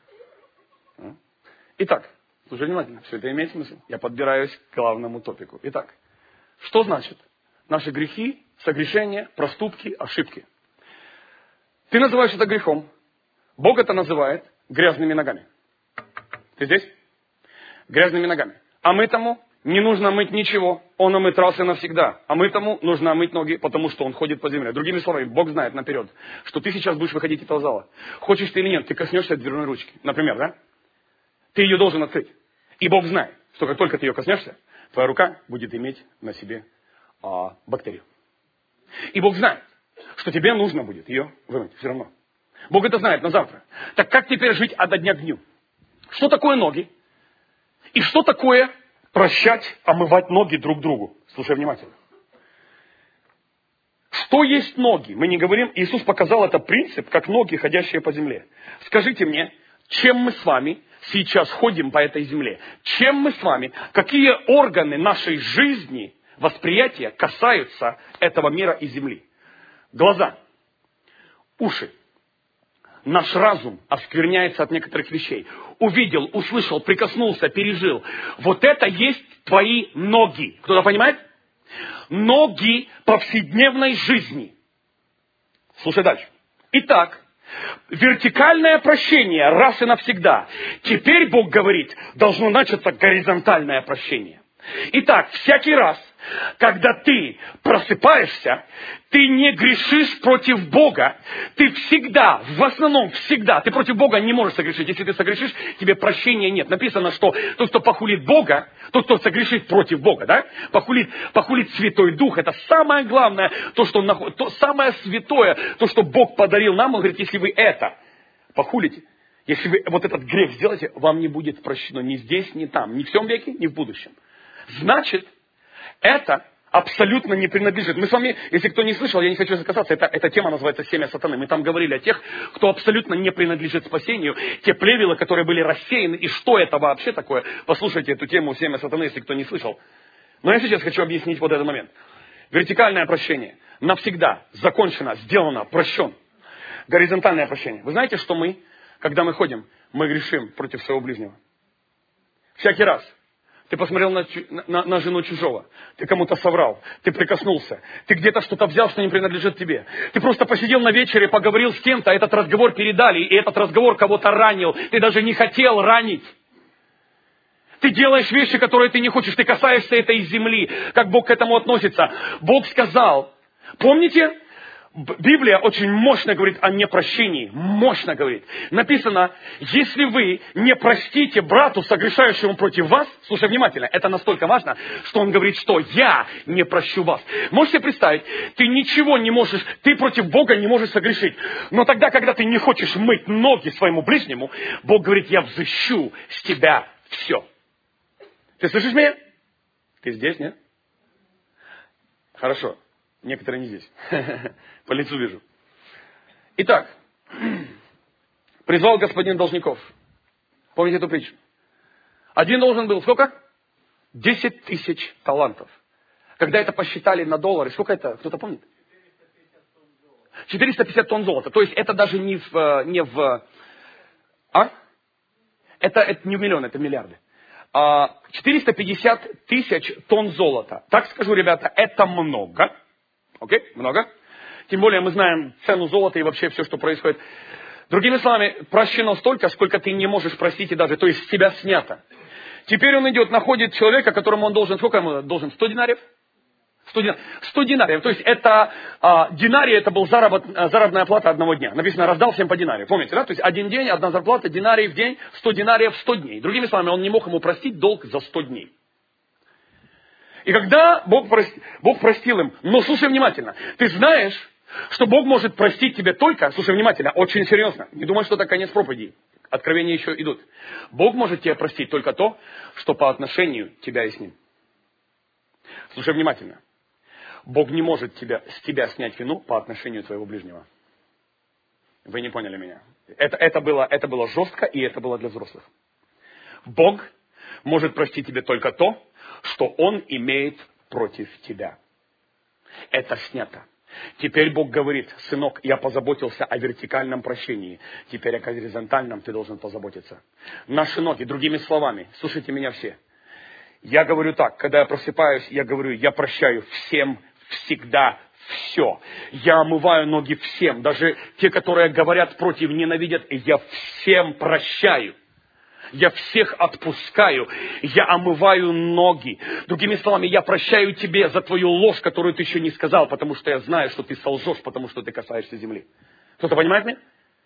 [SPEAKER 1] Итак, слушай внимательно, все это имеет смысл. Я подбираюсь к главному топику. Итак, что значит наши грехи, согрешения, проступки, ошибки? Ты называешь это грехом. Бог это называет грязными ногами. Ты здесь? Грязными ногами. А мытому не нужно мыть ничего. Он омыт раз и навсегда. А мытому нужно мыть ноги, потому что он ходит по земле. Другими словами, Бог знает наперед, что ты сейчас будешь выходить из этого зала. Хочешь ты или нет, ты коснешься дверной ручки. Например, да? Ты ее должен открыть. И Бог знает, что как только ты ее коснешься, твоя рука будет иметь на себе бактерию. И Бог знает, что тебе нужно будет ее вымыть все равно. Бог это знает на завтра. Так как теперь жить от дня к дню? Что такое ноги? И что такое прощать, омывать ноги друг другу? Слушай внимательно. Что есть ноги? Мы не говорим, Иисус показал это принцип, как ноги, ходящие по земле. Скажите мне, чем мы с вами сейчас ходим по этой земле? Чем мы с вами, какие органы нашей жизни, восприятия касаются этого мира и земли? Глаза, уши. Наш разум оскверняется от некоторых вещей. Увидел, услышал, прикоснулся, пережил. Вот это есть твои ноги. Кто-то понимает? Ноги повседневной жизни. Слушай дальше. Итак, вертикальное прощение раз и навсегда. Теперь Бог говорит, должно начаться горизонтальное прощение. Итак, всякий раз, когда ты просыпаешься, ты не грешишь против Бога. Ты всегда, в основном всегда, ты против Бога не можешь согрешить. Если ты согрешишь, тебе прощения нет. Написано, что тот, кто похулит Бога, тот, кто согрешит против Бога, да? Похулит Святой Дух. Это самое главное, то самое святое, то, что Бог подарил нам. Он говорит, если вы это похулите, если вы вот этот грех сделаете, вам не будет прощено ни здесь, ни там, ни в всем веке, ни в будущем. Значит, это абсолютно не принадлежит. Мы с вами, если кто не слышал, я не хочу касаться, эта тема называется «Семя сатаны». Мы там говорили о тех, кто абсолютно не принадлежит спасению, те плевелы, которые были рассеяны, и что это вообще такое. Послушайте эту тему «Семя сатаны», если кто не слышал. Но я сейчас хочу объяснить вот этот момент. Вертикальное прощение навсегда закончено, сделано, прощен. Горизонтальное прощение. Вы знаете, что мы, когда мы ходим, мы грешим против своего ближнего. Всякий раз. Ты посмотрел на жену чужого, ты кому-то соврал, ты прикоснулся, ты где-то что-то взял, что не принадлежит тебе. Ты просто посидел на вечере, поговорил с кем-то, этот разговор передали, и этот разговор кого-то ранил. Ты даже не хотел ранить. Ты делаешь вещи, которые ты не хочешь, ты касаешься этой земли. Как Бог к этому относится? Бог сказал, помните? Библия очень мощно говорит о непрощении. Мощно говорит. Написано, если вы не простите брату, согрешающему против вас, слушай внимательно, это настолько важно, что он говорит, что я не прощу вас. Можете представить, ты ничего не можешь, ты против Бога не можешь согрешить. Но тогда, когда ты не хочешь мыть ноги своему ближнему, Бог говорит, я взыщу с тебя все. Ты слышишь меня? Ты здесь, нет? Хорошо. Некоторые не здесь. По лицу вижу. Итак, призвал господин должников. Помните эту притчу? Один должен был сколько? 10 тысяч талантов. Когда это посчитали на доллары, сколько это? Кто-то помнит? 450 тонн золота. То есть это даже не в это не в миллион, это в миллиарды. 450 тысяч тонн золота. Так скажу, ребята, это много. Окей? Много. Тем более мы знаем цену золота и вообще все, что происходит. Другими словами, прощено столько, сколько ты не можешь простить и даже, то есть с тебя снято. Теперь он идет, находит человека, которому он должен, сколько ему должен? 100 динариев? 100 динариев. То есть это динарий, это был заработная плата одного дня. Написано, раздал всем по динарию. Помните, да? То есть один день, одна зарплата, динарий в день, 100 динариев, 100 дней. Другими словами, он не мог ему простить долг за 100 дней. И когда Бог простил им, но слушай внимательно, ты знаешь, что Бог может простить тебе только, слушай внимательно, очень серьезно, не думай, что это конец проповеди, откровения еще идут. Бог может тебе простить только то, что по отношению тебя и с Ним. Слушай внимательно, Бог не может с тебя снять вину по отношению твоего ближнего. Вы не поняли меня. Это было жестко, и это было для взрослых. Бог может простить тебе только то, что Он имеет против тебя. Это снято. Теперь Бог говорит, сынок, я позаботился о вертикальном прощении. Теперь о горизонтальном ты должен позаботиться. Наши ноги, другими словами, слушайте меня все. Я говорю так, когда я просыпаюсь, я говорю, я прощаю всем, всегда, все. Я омываю ноги всем. Даже те, которые говорят против, ненавидят, я всем прощаю. Я всех отпускаю, я омываю ноги. Другими словами, я прощаю тебе за твою ложь, которую ты еще не сказал, потому что я знаю, что ты солжешь, потому что ты касаешься земли. Кто-то понимает меня?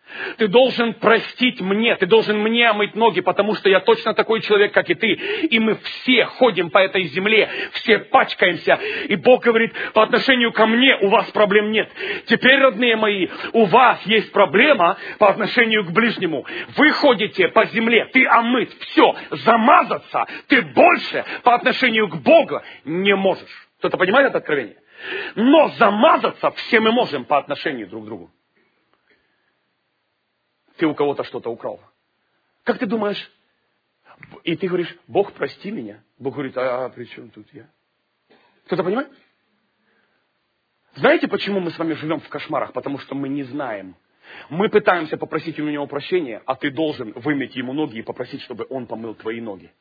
[SPEAKER 1] Ты должен простить мне, ты должен мне омыть ноги, потому что я точно такой человек, как и ты. И мы все ходим по этой земле, все пачкаемся. И Бог говорит, по отношению ко мне у вас проблем нет. Теперь, родные мои, у вас есть проблема по отношению к ближнему. Вы ходите по земле, ты омыт, все, замазаться ты больше по отношению к Богу не можешь. Кто-то понимает это откровение? Но замазаться все мы можем по отношению друг к другу. Ты у кого-то что-то украл. Как ты думаешь? И ты говоришь, Бог, прости меня. Бог говорит, а при чем тут я? Кто-то понимает? Знаете, почему мы с вами живем в кошмарах? Потому что мы не знаем. Мы пытаемся попросить у него прощения, а ты должен вымыть ему ноги и попросить, чтобы он помыл твои ноги.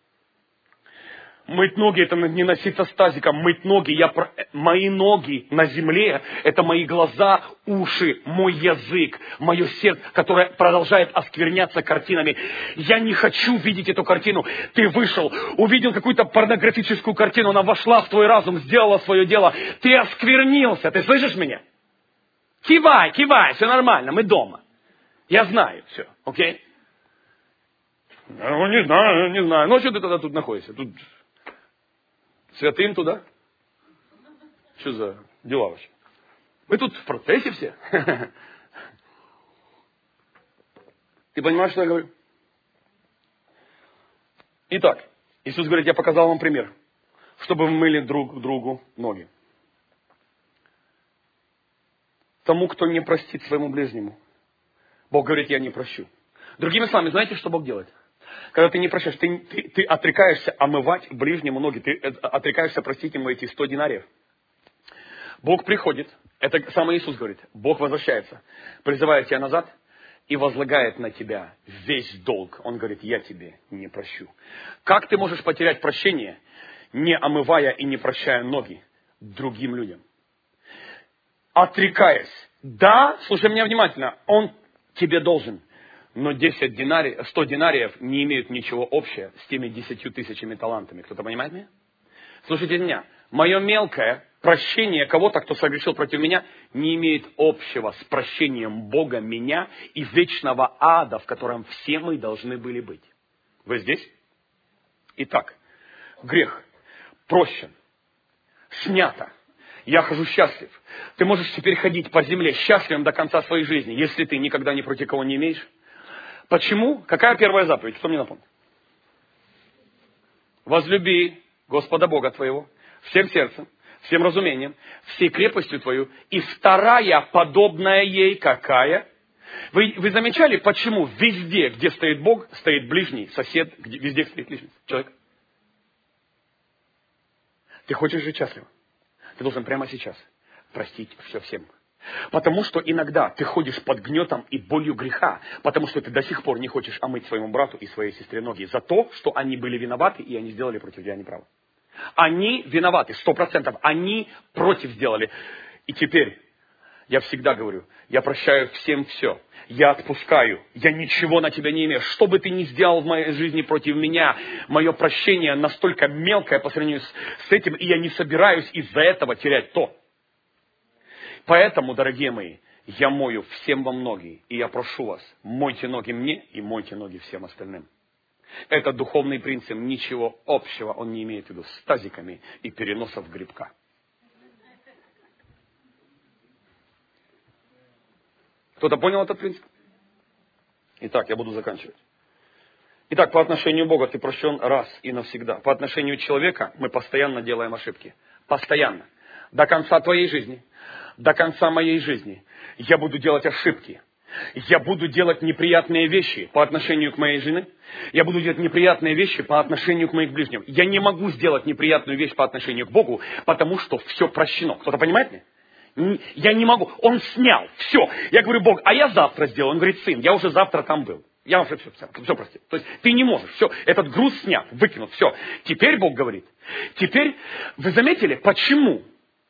[SPEAKER 1] Мыть ноги — это не носиться с тазиком. Мыть ноги, мои ноги на земле — это мои глаза, уши, мой язык, мое сердце, которое продолжает оскверняться картинами. Я не хочу видеть эту картину. Ты вышел, увидел какую-то порнографическую картину, она вошла в твой разум, сделала свое дело. Ты осквернился. Ты слышишь меня? Кивай, все нормально, мы дома. Я знаю все, окей? Ну, не знаю. Ну, а что ты тогда тут находишься? Тут... Святым туда? Что за дела вообще? Мы тут в процессе все. Ты понимаешь, что я говорю? Итак, Иисус говорит, я показал вам пример, чтобы вы мыли друг другу ноги. Тому, кто не простит своему ближнему, Бог говорит, я не прощу. Другими словами, знаете, что Бог делает? Когда ты не прощаешь, ты отрекаешься омывать ближнему ноги, ты отрекаешься простить ему эти 100 динариев. Бог приходит, это сам Иисус говорит, Бог возвращается, призывает тебя назад и возлагает на тебя весь долг. Он говорит, я тебе не прощу. Как ты можешь потерять прощение, не омывая и не прощая ноги другим людям? Отрекаясь. Да, слушай меня внимательно, он тебе должен. Но 100 динариев не имеют ничего общего с теми 10 000 талантами. Кто-то понимает меня? Слушайте меня. Мое мелкое прощение кого-то, кто согрешил против меня, не имеет общего с прощением Бога меня и вечного ада, в котором все мы должны были быть. Вы здесь? Итак, грех прощен, снято. Я хожу счастлив. Ты можешь теперь ходить по земле счастливым до конца своей жизни, если ты никогда ни против кого не имеешь. Почему? Какая первая заповедь? Кто мне напомнит? Возлюби Господа Бога твоего всем сердцем, всем разумением, всей крепостью твою. И вторая, подобная ей, какая? Вы замечали, почему везде, где стоит Бог, стоит ближний, сосед, везде стоит лишний человек? Ты хочешь жить счастливо? Ты должен прямо сейчас простить все всем. Потому что иногда ты ходишь под гнетом и болью греха, потому что ты до сих пор не хочешь омыть своему брату и своей сестре ноги за то, что они были виноваты и они сделали против тебя неправо. Они виноваты, 100%, они против сделали. И теперь, я всегда говорю, я прощаю всем все, я отпускаю, я ничего на тебя не имею. Что бы ты ни сделал в моей жизни против меня, мое прощение настолько мелкое по сравнению с этим, и я не собираюсь из-за этого терять то. Поэтому, дорогие мои, я мою всем вам ноги, и я прошу вас, мойте ноги мне и мойте ноги всем остальным. Это духовный принцип, ничего общего он не имеет в виду с тазиками и переносов грибка. Кто-то понял этот принцип? Итак, я буду заканчивать. Итак, по отношению Бога ты прощен раз и навсегда. По отношению человека мы постоянно делаем ошибки. Постоянно. До конца твоей жизни. До конца моей жизни я буду делать ошибки. Я буду делать неприятные вещи по отношению к моей жене. Я буду делать неприятные вещи по отношению к моим ближним. Я не могу сделать неприятную вещь по отношению к Богу, потому что все прощено. Кто-то понимает меня? Я не могу. Он снял. Все. Я говорю, Бог, а я завтра сделаю. Он говорит, сын, я уже завтра там был. Я уже все простил. То есть ты не можешь. Все. Этот груз снят, выкинут. Все. Теперь Бог говорит. Теперь вы заметили, почему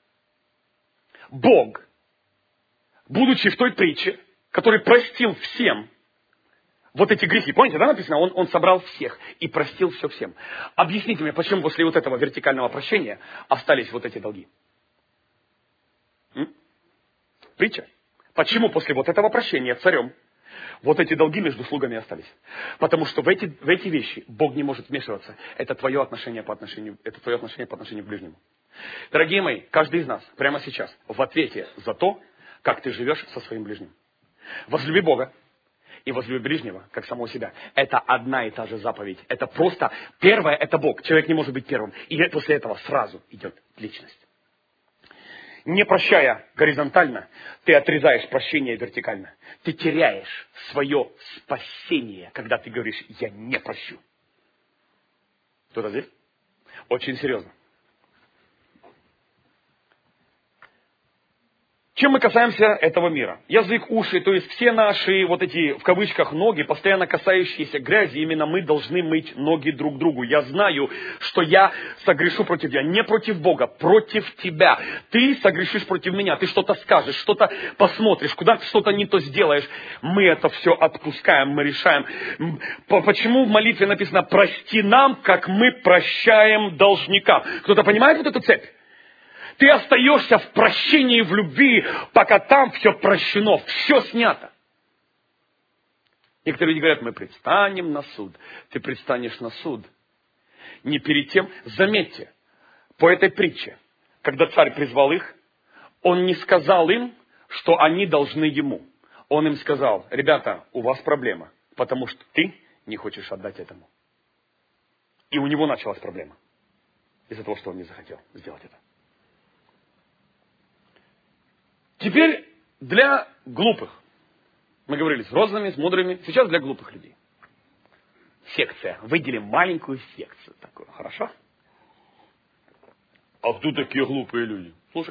[SPEAKER 1] Бог, будучи в той притче, который простил всем вот эти грехи. Помните, да, написано? Он собрал всех и простил все всем. Объясните мне, почему после вот этого вертикального прощения остались вот эти долги? Притча. Почему после вот этого прощения царем Вот эти долги между слугами остались. Потому что в эти вещи Бог не может вмешиваться. Это твое отношение по отношению к ближнему. Дорогие мои, каждый из нас прямо сейчас в ответе за то, как ты живешь со своим ближним. Возлюби Бога и возлюби ближнего, как самого себя. Это одна и та же заповедь. Это просто, первое это Бог. Человек не может быть первым. И после этого сразу идет личность. Не прощая горизонтально, ты отрезаешь прощение вертикально. Ты теряешь свое спасение, когда ты говоришь, я не прощу. Кто-то здесь? Очень серьезно. Чем мы касаемся этого мира? Язык, уши, то есть все наши вот эти, в кавычках, ноги, постоянно касающиеся грязи, именно мы должны мыть ноги друг другу. Я знаю, что я согрешу против тебя, не против Бога, против тебя. Ты согрешишь против меня, ты что-то скажешь, что-то посмотришь, куда-то что-то не то сделаешь. Мы это все отпускаем, мы решаем. Почему в молитве написано «прости нам, как мы прощаем должникам»? Кто-то понимает вот эту цепь? Ты остаешься в прощении, в любви, пока там все прощено, все снято. Некоторые люди говорят, мы предстанем на суд. Ты предстанешь на суд. Не перед тем, заметьте, по этой притче, когда царь призвал их, он не сказал им, что они должны ему. Он им сказал, ребята, у вас проблема, потому что ты не хочешь отдать этому. И у него началась проблема. Из-за того, что он не захотел сделать это. Теперь для глупых. Мы говорили с розовыми, с мудрыми. Сейчас для глупых людей. Секция. Выделим маленькую секцию такую. Хорошо? А кто такие глупые люди? Слушай.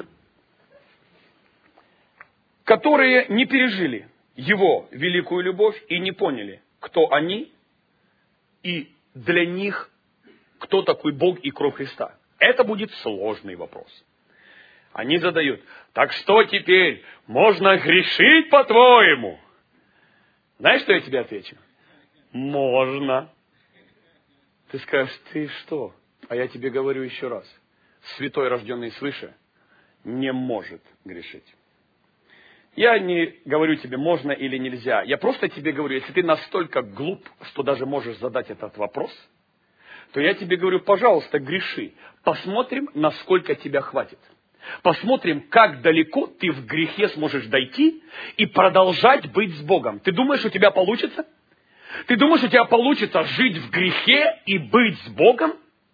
[SPEAKER 1] Которые не пережили его великую любовь и не поняли, кто они и для них кто такой Бог и кровь Христа. Это будет сложный вопрос. Они задают, так что теперь, можно грешить по-твоему? Знаешь, что я тебе отвечу? Можно. Ты скажешь, ты что? А я тебе говорю еще раз. Святой, рожденный свыше, не может грешить. Я не говорю тебе, можно или нельзя. Я просто тебе говорю, если ты настолько глуп, что даже можешь задать этот вопрос, то я тебе говорю, пожалуйста, греши. Посмотрим, насколько тебя хватит. Посмотрим, как далеко ты в грехе сможешь дойти и продолжать быть с Богом. Ты думаешь, у тебя получится? Ты думаешь, у тебя получится жить в грехе и быть с Богом?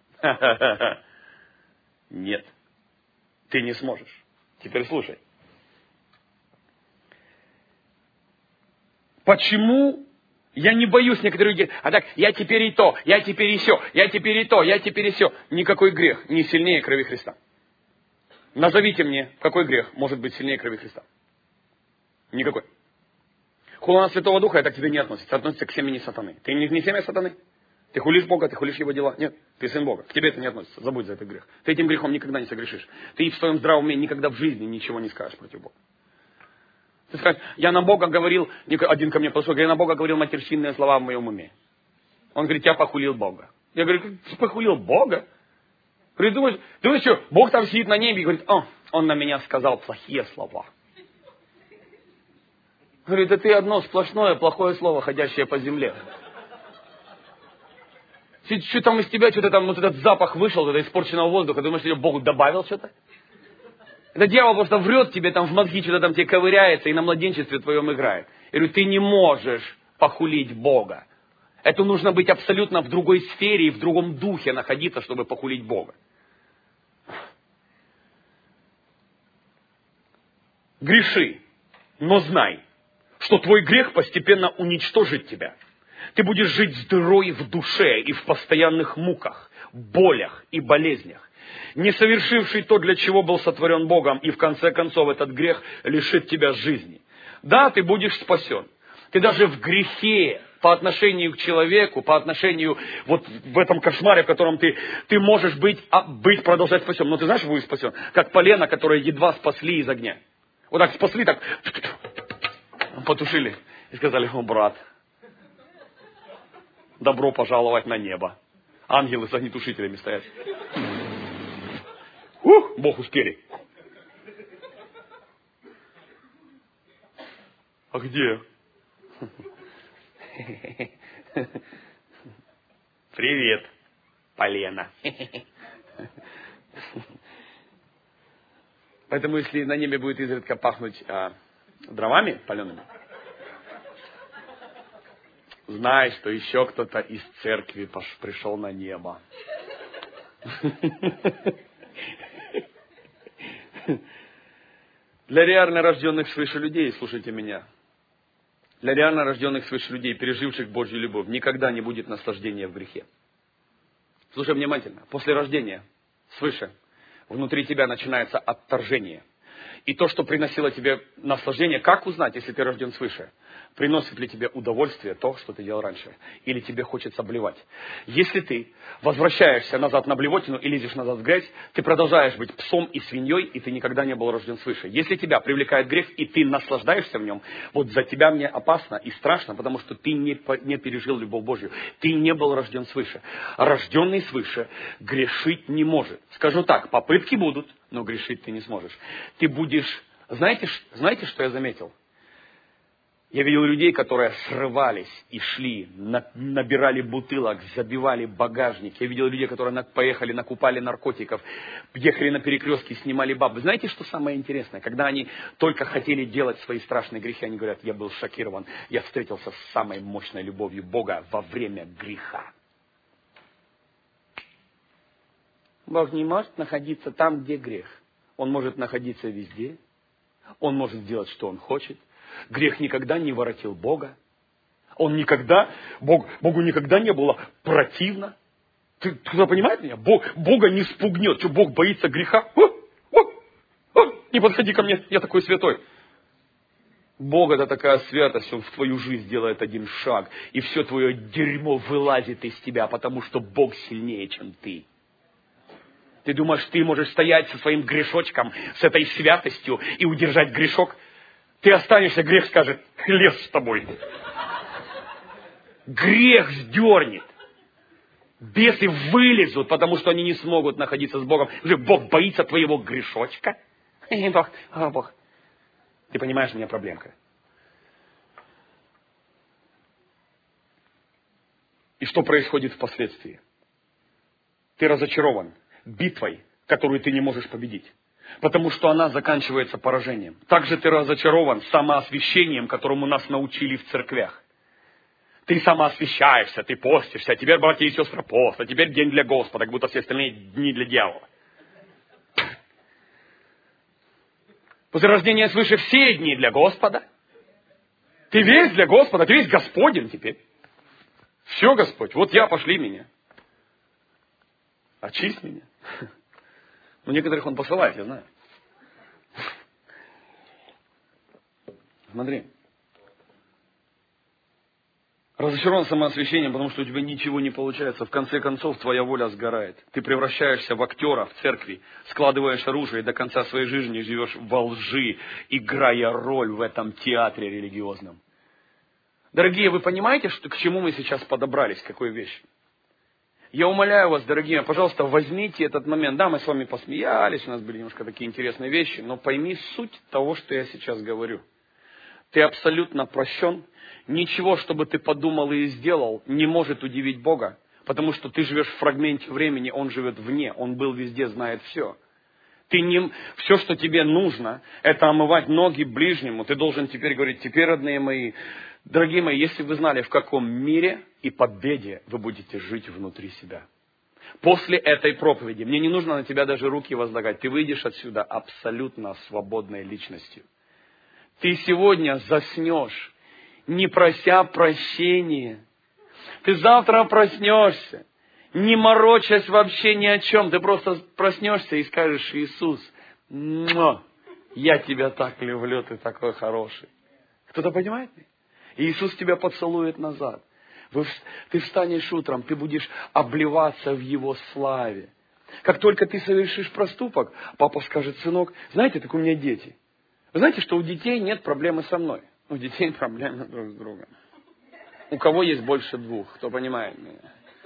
[SPEAKER 1] Нет, ты не сможешь. Теперь слушай. Почему я не боюсь, некоторые люди говорят, а так, я теперь и то, я теперь и сё, я теперь и то, я теперь и сё. Никакой грех не сильнее крови Христа. Назовите мне, какой грех может быть сильнее крови Христа? Никакой. Хула на Святого Духа, это к тебе не относится. Относится к семени сатаны. Ты не семя сатаны? Ты хулишь Бога, ты хулишь Его дела? Нет, ты сын Бога. К тебе это не относится. Забудь за этот грех. Ты этим грехом никогда не согрешишь. Ты в своем здравом уме никогда в жизни ничего не скажешь против Бога. Ты скажешь, я на Бога говорил, один ко мне подошел, я на Бога говорил матерщинные слова в моем уме. Он говорит, я похулил Бога. Я говорю, ты похулил Бога? Говорит, думаешь, что, Бог там сидит на небе и говорит, он на меня сказал плохие слова. Говорит, это ты одно сплошное плохое слово, ходящее по земле. Что там из тебя, что-то там, вот этот запах вышел, это испорченного воздуха, думаешь, что Бог добавил что-то? Это дьявол просто врет тебе, там в мозги что-то там тебе ковыряется и на младенчестве твоем играет. Я говорю, ты не можешь похулить Бога. Это нужно быть абсолютно в другой сфере и в другом духе находиться, чтобы похулить Бога. Греши, но знай, что твой грех постепенно уничтожит тебя. Ты будешь жить с дырой в душе и в постоянных муках, болях и болезнях. Не совершивший то, для чего был сотворен Богом, и в конце концов этот грех лишит тебя жизни. Да, ты будешь спасен. Ты даже в грехе по отношению к человеку, по отношению вот в этом кошмаре, в котором ты можешь продолжать спасен. Но ты знаешь, будешь спасен? Как полено, которое едва спасли из огня. Вот так спасли, так потушили и сказали, о, брат, добро пожаловать на небо. Ангелы с огнетушителями стоят. Бог успели. А где? Привет, полено. Поэтому, если на небе будет изредка пахнуть дровами палеными, знай, что еще кто-то из церкви пришел на небо. Для реально рожденных свыше людей, слушайте меня, для реально рожденных свыше людей, переживших Божью любовь, никогда не будет наслаждения в грехе. Слушай внимательно. После рождения свыше внутри тебя начинается отторжение. И то, что приносило тебе наслаждение, как узнать, если ты рожден свыше? Приносит ли тебе удовольствие то, что ты делал раньше? Или тебе хочется блевать? Если ты возвращаешься назад на блевотину и лезешь назад в грязь, ты продолжаешь быть псом и свиньей, и ты никогда не был рожден свыше. Если тебя привлекает грех, и ты наслаждаешься в нем, вот за тебя мне опасно и страшно, потому что ты не пережил любовь Божью. Ты не был рожден свыше. Рожденный свыше грешить не может. Скажу так, попытки будут, но грешить ты не сможешь. Ты будешь... Знаете, что я заметил? Я видел людей, которые срывались и шли, набирали бутылок, забивали багажник. Я видел людей, которые поехали, накупали наркотиков, ехали на перекрестке, снимали баб. Знаете, что самое интересное? Когда они только хотели делать свои страшные грехи, они говорят, я был шокирован, я встретился с самой мощной любовью Бога во время греха. Бог не может находиться там, где грех. Он может находиться везде. Он может делать, что он хочет. Грех никогда не воротил Бога. Богу никогда не было противно. Кто понимает меня? Бога не спугнет. Что, Бог боится греха? Не подходи ко мне, я такой святой. Бог это такая святость, Он в твою жизнь делает один шаг, и все твое дерьмо вылазит из тебя, потому что Бог сильнее, чем ты. Ты думаешь, ты можешь стоять со своим грешочком, с этой святостью и удержать грешок? Ты останешься, грех скажет, лес с тобой. Грех сдернет. Бесы вылезут, потому что они не смогут находиться с Богом. Уже Бог боится твоего грешочка. Бог. Ты понимаешь, у меня проблемка. И что происходит впоследствии? Ты разочарован битвой, которую ты не можешь победить. Потому что она заканчивается поражением. Также ты разочарован самоосвящением, которому нас научили в церквях. Ты самоосвящаешься, ты постишься, а теперь, братья и сестры, пост, а теперь день для Господа, как будто все остальные дни для дьявола. После рождения свыше все дни для Господа. Ты весь для Господа, ты весь Господен теперь. Все, Господь, вот я, пошли меня. Очисть меня. Но некоторых Он посылает, я знаю. Смотри. Разочарован самоосвящением, потому что у тебя ничего не получается. В конце концов, твоя воля сгорает. Ты превращаешься в актера в церкви, складываешь оружие и до конца своей жизни живешь во лжи, играя роль в этом театре религиозном. Дорогие, вы понимаете, к чему мы сейчас подобрались, к какой вещи? Я умоляю вас, дорогие, пожалуйста, возьмите этот момент. Да, мы с вами посмеялись, у нас были немножко такие интересные вещи, но пойми суть того, что я сейчас говорю. Ты абсолютно прощен. Ничего, что бы ты подумал и сделал, не может удивить Бога, потому что ты живешь в фрагменте времени, Он живет вне, Он был везде, знает все. Все, что тебе нужно, это омывать ноги ближнему. Ты должен теперь говорить, теперь, родные мои, дорогие мои, если вы знали, в каком мире и победе вы будете жить внутри себя. После этой проповеди, мне не нужно на тебя даже руки возлагать, ты выйдешь отсюда абсолютно свободной личностью. Ты сегодня заснешь, не прося прощения. Ты завтра проснешься, не морочась вообще ни о чем. Ты просто проснешься и скажешь, Иисус, я тебя так люблю, ты такой хороший. Кто-то понимает? И Иисус тебя поцелует назад. Ты встанешь утром, ты будешь обливаться в Его славе. Как только ты совершишь проступок, папа скажет, сынок, знаете, так у меня дети. Вы знаете, что у детей нет проблемы со мной. У детей проблемы друг с другом. У кого есть больше двух, кто понимает меня.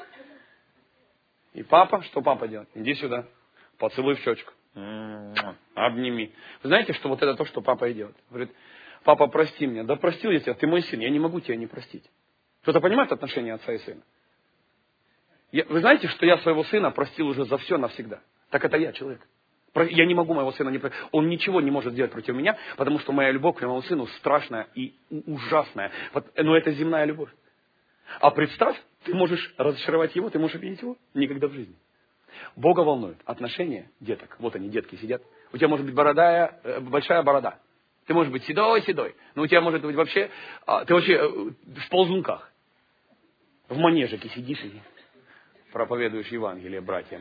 [SPEAKER 1] И папа, что папа делает? Иди сюда, поцелуй в щечку, обними. Вы знаете, что вот это то, что папа и делает? Говорит, папа, прости меня. Да простил я тебя, ты мой сын, я не могу тебя не простить. Кто-то понимает отношения отца и сына? Вы знаете, что я своего сына простил уже за все навсегда? Так это я, человек. Я не могу моего сына не простить. Он ничего не может сделать против меня, потому что моя любовь к моему сыну страшная и ужасная. Но это земная любовь. А представь, ты можешь разочаровать его, ты можешь обидеть его? Никогда в жизни. Бога волнует отношения деток. Вот они, детки сидят. У тебя может быть большая борода. Ты можешь быть седой, но у тебя может быть вообще, ты вообще в ползунках. В манежике сидишь и проповедуешь Евангелие братьям.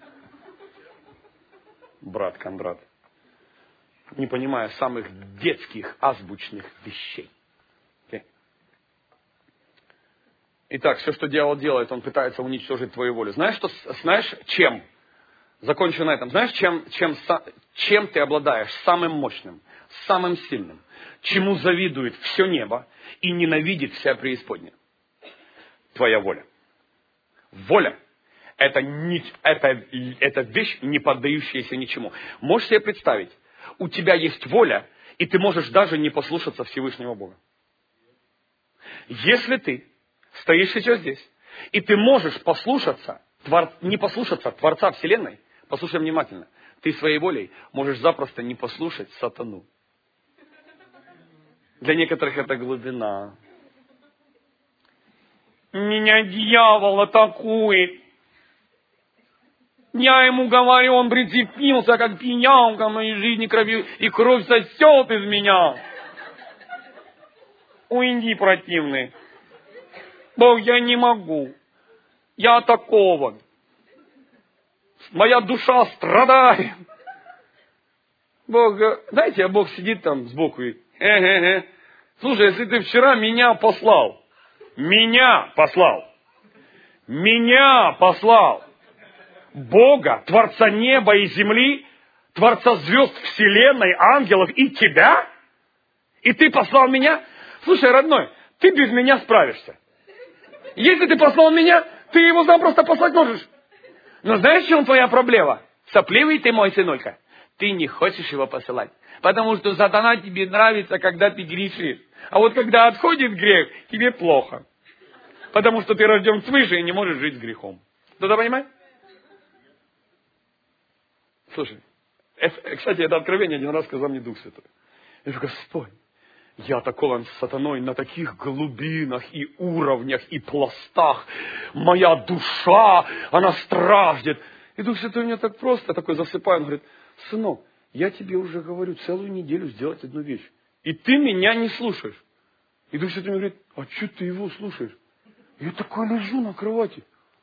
[SPEAKER 1] Брат Кондрат. Не понимая самых детских, азбучных вещей. Okay? Итак, все, что дьявол делает, он пытается уничтожить твою волю. Знаешь, чем? Закончу на этом. Знаешь, чем ты обладаешь самым мощным, самым сильным, чему завидует все небо и ненавидит вся преисподняя? Твоя воля. Воля. Это вещь, не поддающаяся ничему. Можешь себе представить, у тебя есть воля, и ты можешь даже не послушаться Всевышнего Бога. Если ты стоишь сейчас здесь, и ты можешь не послушаться Творца Вселенной, послушай внимательно, ты своей волей можешь запросто не послушать сатану. Для некоторых это глубина. Меня дьявол атакует. Я ему говорю, он прицепился, как пиявка в моей жизни, крови, и кровь сосет из меня. Уйди, противный. Бог, я не могу. Я атакован. Моя душа страдает. Бог, знаете, Бог сидит там сбоку и... Слушай, если ты вчера меня послал. Бога, Творца неба и земли, Творца звезд вселенной, ангелов и тебя? И ты послал меня? Слушай, родной, ты без меня справишься. Если ты послал меня, ты его запросто послать можешь. Но знаешь, в чем твоя проблема? Сопливый ты мой сынулька. Ты не хочешь его посылать. Потому что сатана тебе нравится, когда ты грешишь. А вот когда отходит грех, тебе плохо. Потому что ты рожден свыше и не можешь жить с грехом. Кто-то понимает? Слушай, кстати, это откровение один раз сказал мне Дух Святой. Я говорю, Господь, я атакован сатаной на таких глубинах и уровнях и пластах. Моя душа, она страждет. И Дух Святой мне так просто такой засыпает. Он говорит, сынок, я тебе уже говорю целую неделю сделать одну вещь. И ты меня не слушаешь. И Дух Святой мне говорит, а что ты его слушаешь? Я такой лежу на кровати.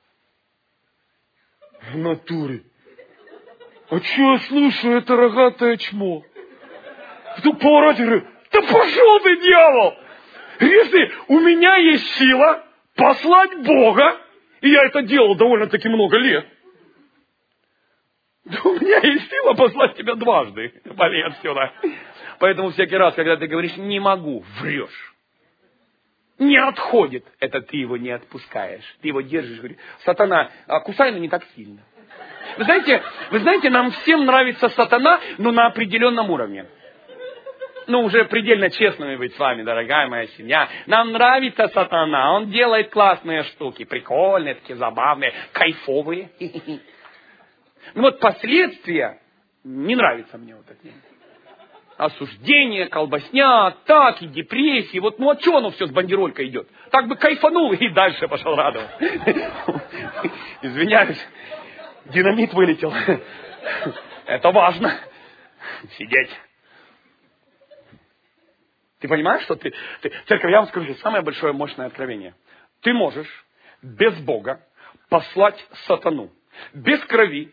[SPEAKER 1] В натуре. А что я слушаю, это рогатое чмо? Тут повороте говорю, да пошел ты, дьявол! Если у меня есть сила послать Бога, и я это делал довольно-таки много лет, да у меня есть сила послать тебя дважды. Вали отсюда. Поэтому всякий раз, когда ты говоришь «не могу», врешь. Не отходит, это ты его не отпускаешь. Ты его держишь, говоришь, сатана, кусай, но не так сильно. Вы знаете, нам всем нравится сатана, но на определенном уровне. Уже предельно честными быть с вами, дорогая моя семья. Нам нравится сатана, он делает классные штуки, прикольные, такие забавные, кайфовые. Последствия не нравятся мне вот такие. Осуждение, колбасня, атаки, депрессии. А что оно все с бандеролькой идет? Так бы кайфанул и дальше пошел радоваться. Извиняюсь. Динамит вылетел. Это важно. Сидеть. Ты понимаешь, что ты... Церковь, я вам скажу, самое большое мощное откровение. Ты можешь без Бога послать сатану. Без крови,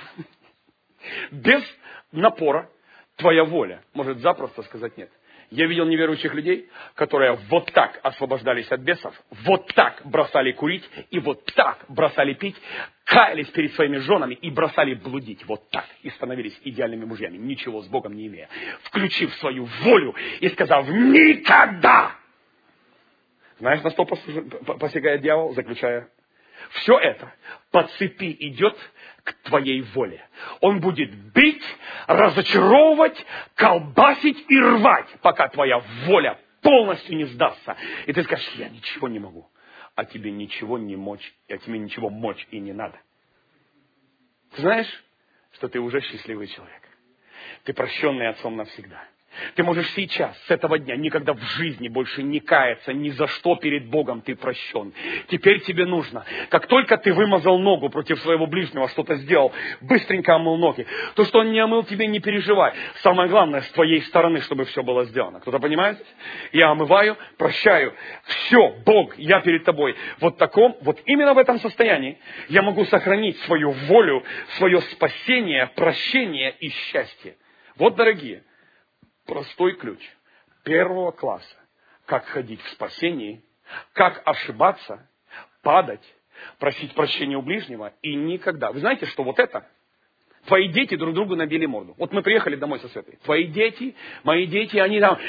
[SPEAKER 1] без напора. Твоя воля может запросто сказать нет. Я видел неверующих людей, которые вот так освобождались от бесов, вот так бросали курить и вот так бросали пить, каялись перед своими женами и бросали блудить. Вот так. И становились идеальными мужьями, ничего с Богом не имея. Включив свою волю и сказав «никогда». Знаешь, на что посягает дьявол, заключая? Все это по цепи идет к твоей воле. Он будет бить, разочаровывать, колбасить и рвать, пока твоя воля полностью не сдастся. И ты скажешь, я ничего не могу. А тебе ничего не мочь, а тебе ничего мочь и не надо. Ты знаешь, что ты уже счастливый человек. Ты прощенный Отцом навсегда. Ты можешь сейчас, с этого дня, никогда в жизни больше не каяться, ни за что перед Богом ты прощен. Теперь тебе нужно, как только ты вымазал ногу против своего ближнего, что-то сделал, быстренько омыл ноги. То, что он не омыл, тебе не переживай. Самое главное, с твоей стороны, чтобы все было сделано. Кто-то понимает? Я омываю, прощаю. Все, Бог, я перед тобой. Вот именно в этом состоянии я могу сохранить свою волю, свое спасение, прощение и счастье. Вот, дорогие, простой ключ первого класса. Как ходить в спасении, как ошибаться, падать, просить прощения у ближнего и никогда. Вы знаете, что вот это? Твои дети друг другу набили морду. Вот мы приехали домой со Светой. Твои дети, мои дети, они там...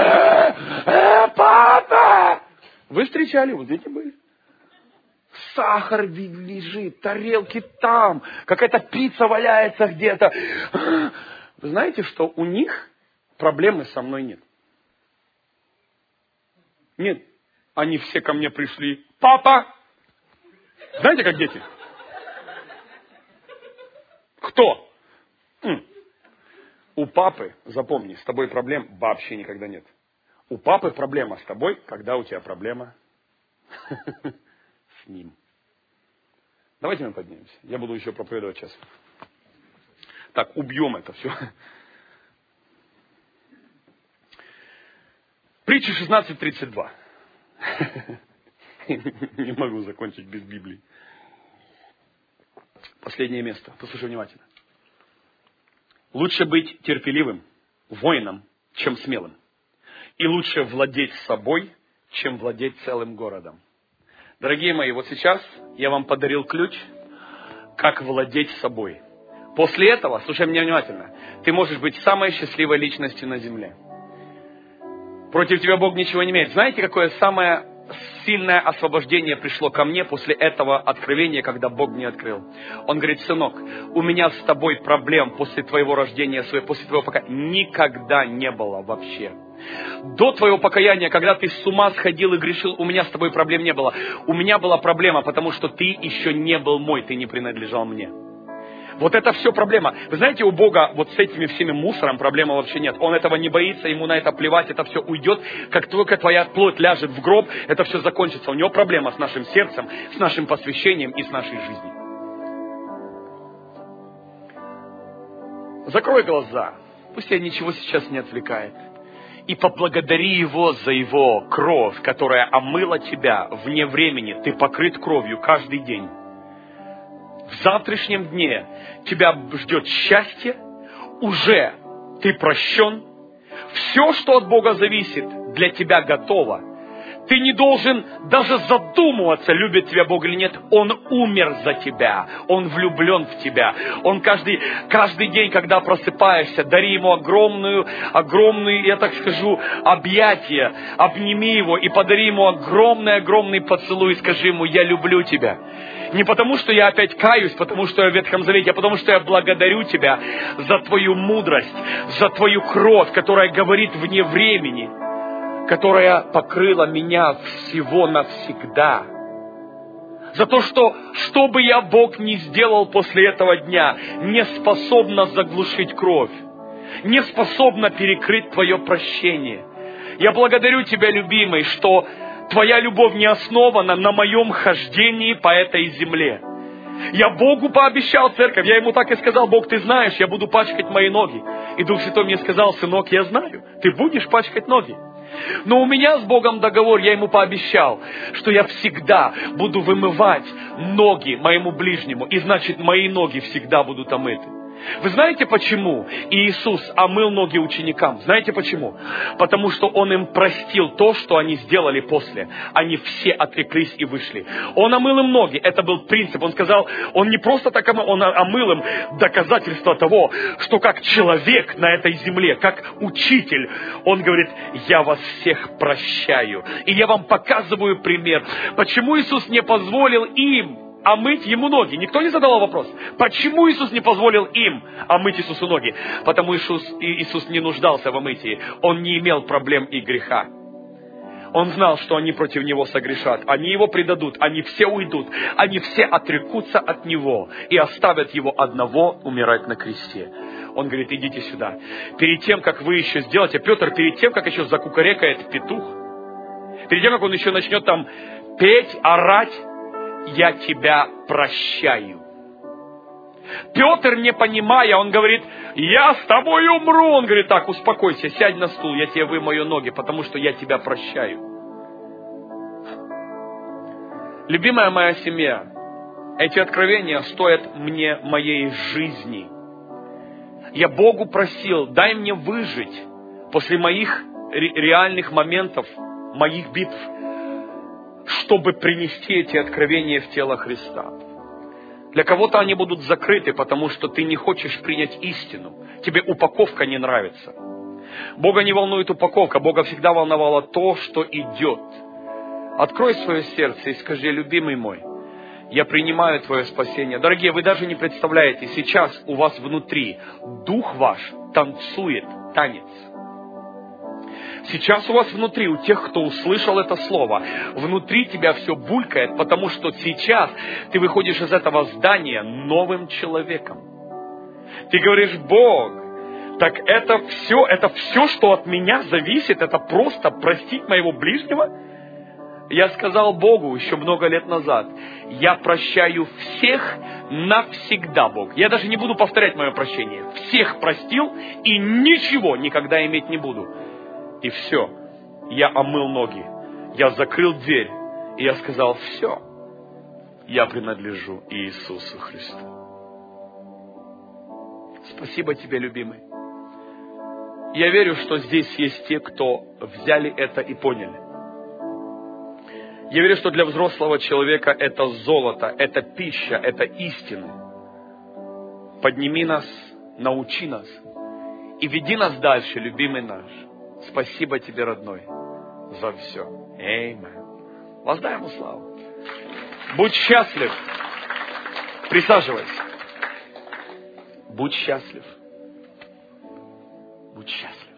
[SPEAKER 1] Папа! Вы встречали, вот дети были. Сахар лежит, тарелки там, какая-то пицца валяется где-то. Вы знаете, что у них проблемы со мной нет. Нет. Они все ко мне пришли. Папа! Знаете, как дети? Кто? У папы, запомни, с тобой проблем вообще никогда нет. У папы проблема с тобой, когда у тебя проблема с ним. Давайте мы поднимемся. Я буду еще проповедовать сейчас. Так, убьем это все. Притча 16:32. Не могу закончить без Библии. Последнее место. Послушай внимательно. Лучше быть терпеливым, воином, чем смелым. И лучше владеть собой, чем владеть целым городом. Дорогие мои, вот сейчас я вам подарил ключ, как владеть собой. После этого, слушай меня внимательно, ты можешь быть самой счастливой личностью на земле. Против тебя Бог ничего не имеет. Знаете, какое самое сильное освобождение пришло ко мне после этого откровения, когда Бог мне открыл? Он говорит: сынок, у меня с тобой проблем после твоего рождения, после твоего покаяния никогда не было вообще. До твоего покаяния, когда ты с ума сходил и грешил, у меня с тобой проблем не было. У меня была проблема, потому что ты еще не был мой, ты не принадлежал мне. Вот это все проблема. Вы знаете, у Бога вот с этими всеми мусором проблемы вообще нет. Он этого не боится, ему на это плевать, это все уйдет. Как только твоя плоть ляжет в гроб, это все закончится. У него проблема с нашим сердцем, с нашим посвящением и с нашей жизнью. Закрой глаза, пусть тебя ничего сейчас не отвлекает. И поблагодари Его за Его кровь, которая омыла тебя вне времени. Ты покрыт кровью каждый день. В завтрашнем дне тебя ждет счастье, уже ты прощен. Все, что от Бога зависит, для тебя готово. Ты не должен даже задумываться, любит тебя Бог или нет. Он умер за тебя. Он влюблен в тебя. Он каждый день, когда просыпаешься, дари Ему огромные, я так скажу, объятия. Обними Его и подари Ему огромный поцелуй. И скажи Ему: я люблю тебя. Не потому, что я опять каюсь, потому что я в Ветхом Завете, а потому что я благодарю тебя за твою мудрость, за твою кровь, которая говорит вне времени, которая покрыла меня всего навсегда. За то, что бы я, Бог, ни сделал после этого дня, не способна заглушить кровь, не способна перекрыть твое прощение. Я благодарю тебя, любимый, что твоя любовь не основана на моем хождении по этой земле. Я Богу пообещал, церковь, я Ему так и сказал: Бог, ты знаешь, я буду пачкать мои ноги. И Дух Святой мне сказал: сынок, я знаю, ты будешь пачкать ноги. Но у меня с Богом договор, я Ему пообещал, что я всегда буду вымывать ноги моему ближнему, и значит, мои ноги всегда будут омыты. Вы знаете, почему Иисус омыл ноги ученикам? Знаете почему? Потому что Он им простил то, что они сделали после. Они все отреклись и вышли. Он омыл им ноги. Это был принцип. Он сказал, Он не просто так омыл, Он омыл им доказательство того, что как человек на этой земле, как учитель, Он говорит: я вас всех прощаю. И я вам показываю пример. Почему Иисус не позволил им омыть Ему ноги? Никто не задавал вопрос. Почему Иисус не позволил им омыть Иисусу ноги? Потому Иисус не нуждался в омытии. Он не имел проблем и греха. Он знал, что они против него согрешат. Они его предадут, они все уйдут. Они все отрекутся от него и оставят его одного умирать на кресте. Он говорит, идите сюда. Перед тем, как вы еще сделаете, Петр, перед тем, как еще закукарекает петух, перед тем, как он еще начнет там петь, орать, я тебя прощаю. Петр, не понимая, он говорит, я с тобой умру. Он говорит, так, успокойся, сядь на стул, я тебе вымою ноги, потому что я тебя прощаю. Любимая моя семья, эти откровения стоят мне моей жизни. Я Богу просил, дай мне выжить после моих реальных моментов, моих битв, чтобы принести эти откровения в тело Христа. Для кого-то они будут закрыты, потому что ты не хочешь принять истину. Тебе упаковка не нравится. Бога не волнует упаковка, Бога всегда волновало то, что идет. Открой свое сердце и скажи, любимый мой, я принимаю Твое спасение. Дорогие, вы даже не представляете, сейчас у вас внутри дух ваш танцует танец. Сейчас у вас внутри, у тех, кто услышал это слово, внутри тебя все булькает, потому что сейчас ты выходишь из этого здания новым человеком. Ты говоришь, Бог, так это все, что от меня зависит, это просто простить моего ближнего? Я сказал Богу еще много лет назад, я прощаю всех навсегда, Бог. Я даже не буду повторять мое прощение. Всех простил и ничего никогда иметь не буду. И все, я омыл ноги, я закрыл дверь, и я сказал, все, я принадлежу Иисусу Христу. Спасибо тебе, любимый. Я верю, что здесь есть те, кто взяли это и поняли. Я верю, что для взрослого человека это золото, это пища, это истина. Подними нас, научи нас и веди нас дальше, любимый наш. Спасибо тебе, родной, за все. Аминь. Воздай ему славу. Будь счастлив. Присаживайся. Будь счастлив. Будь счастлив.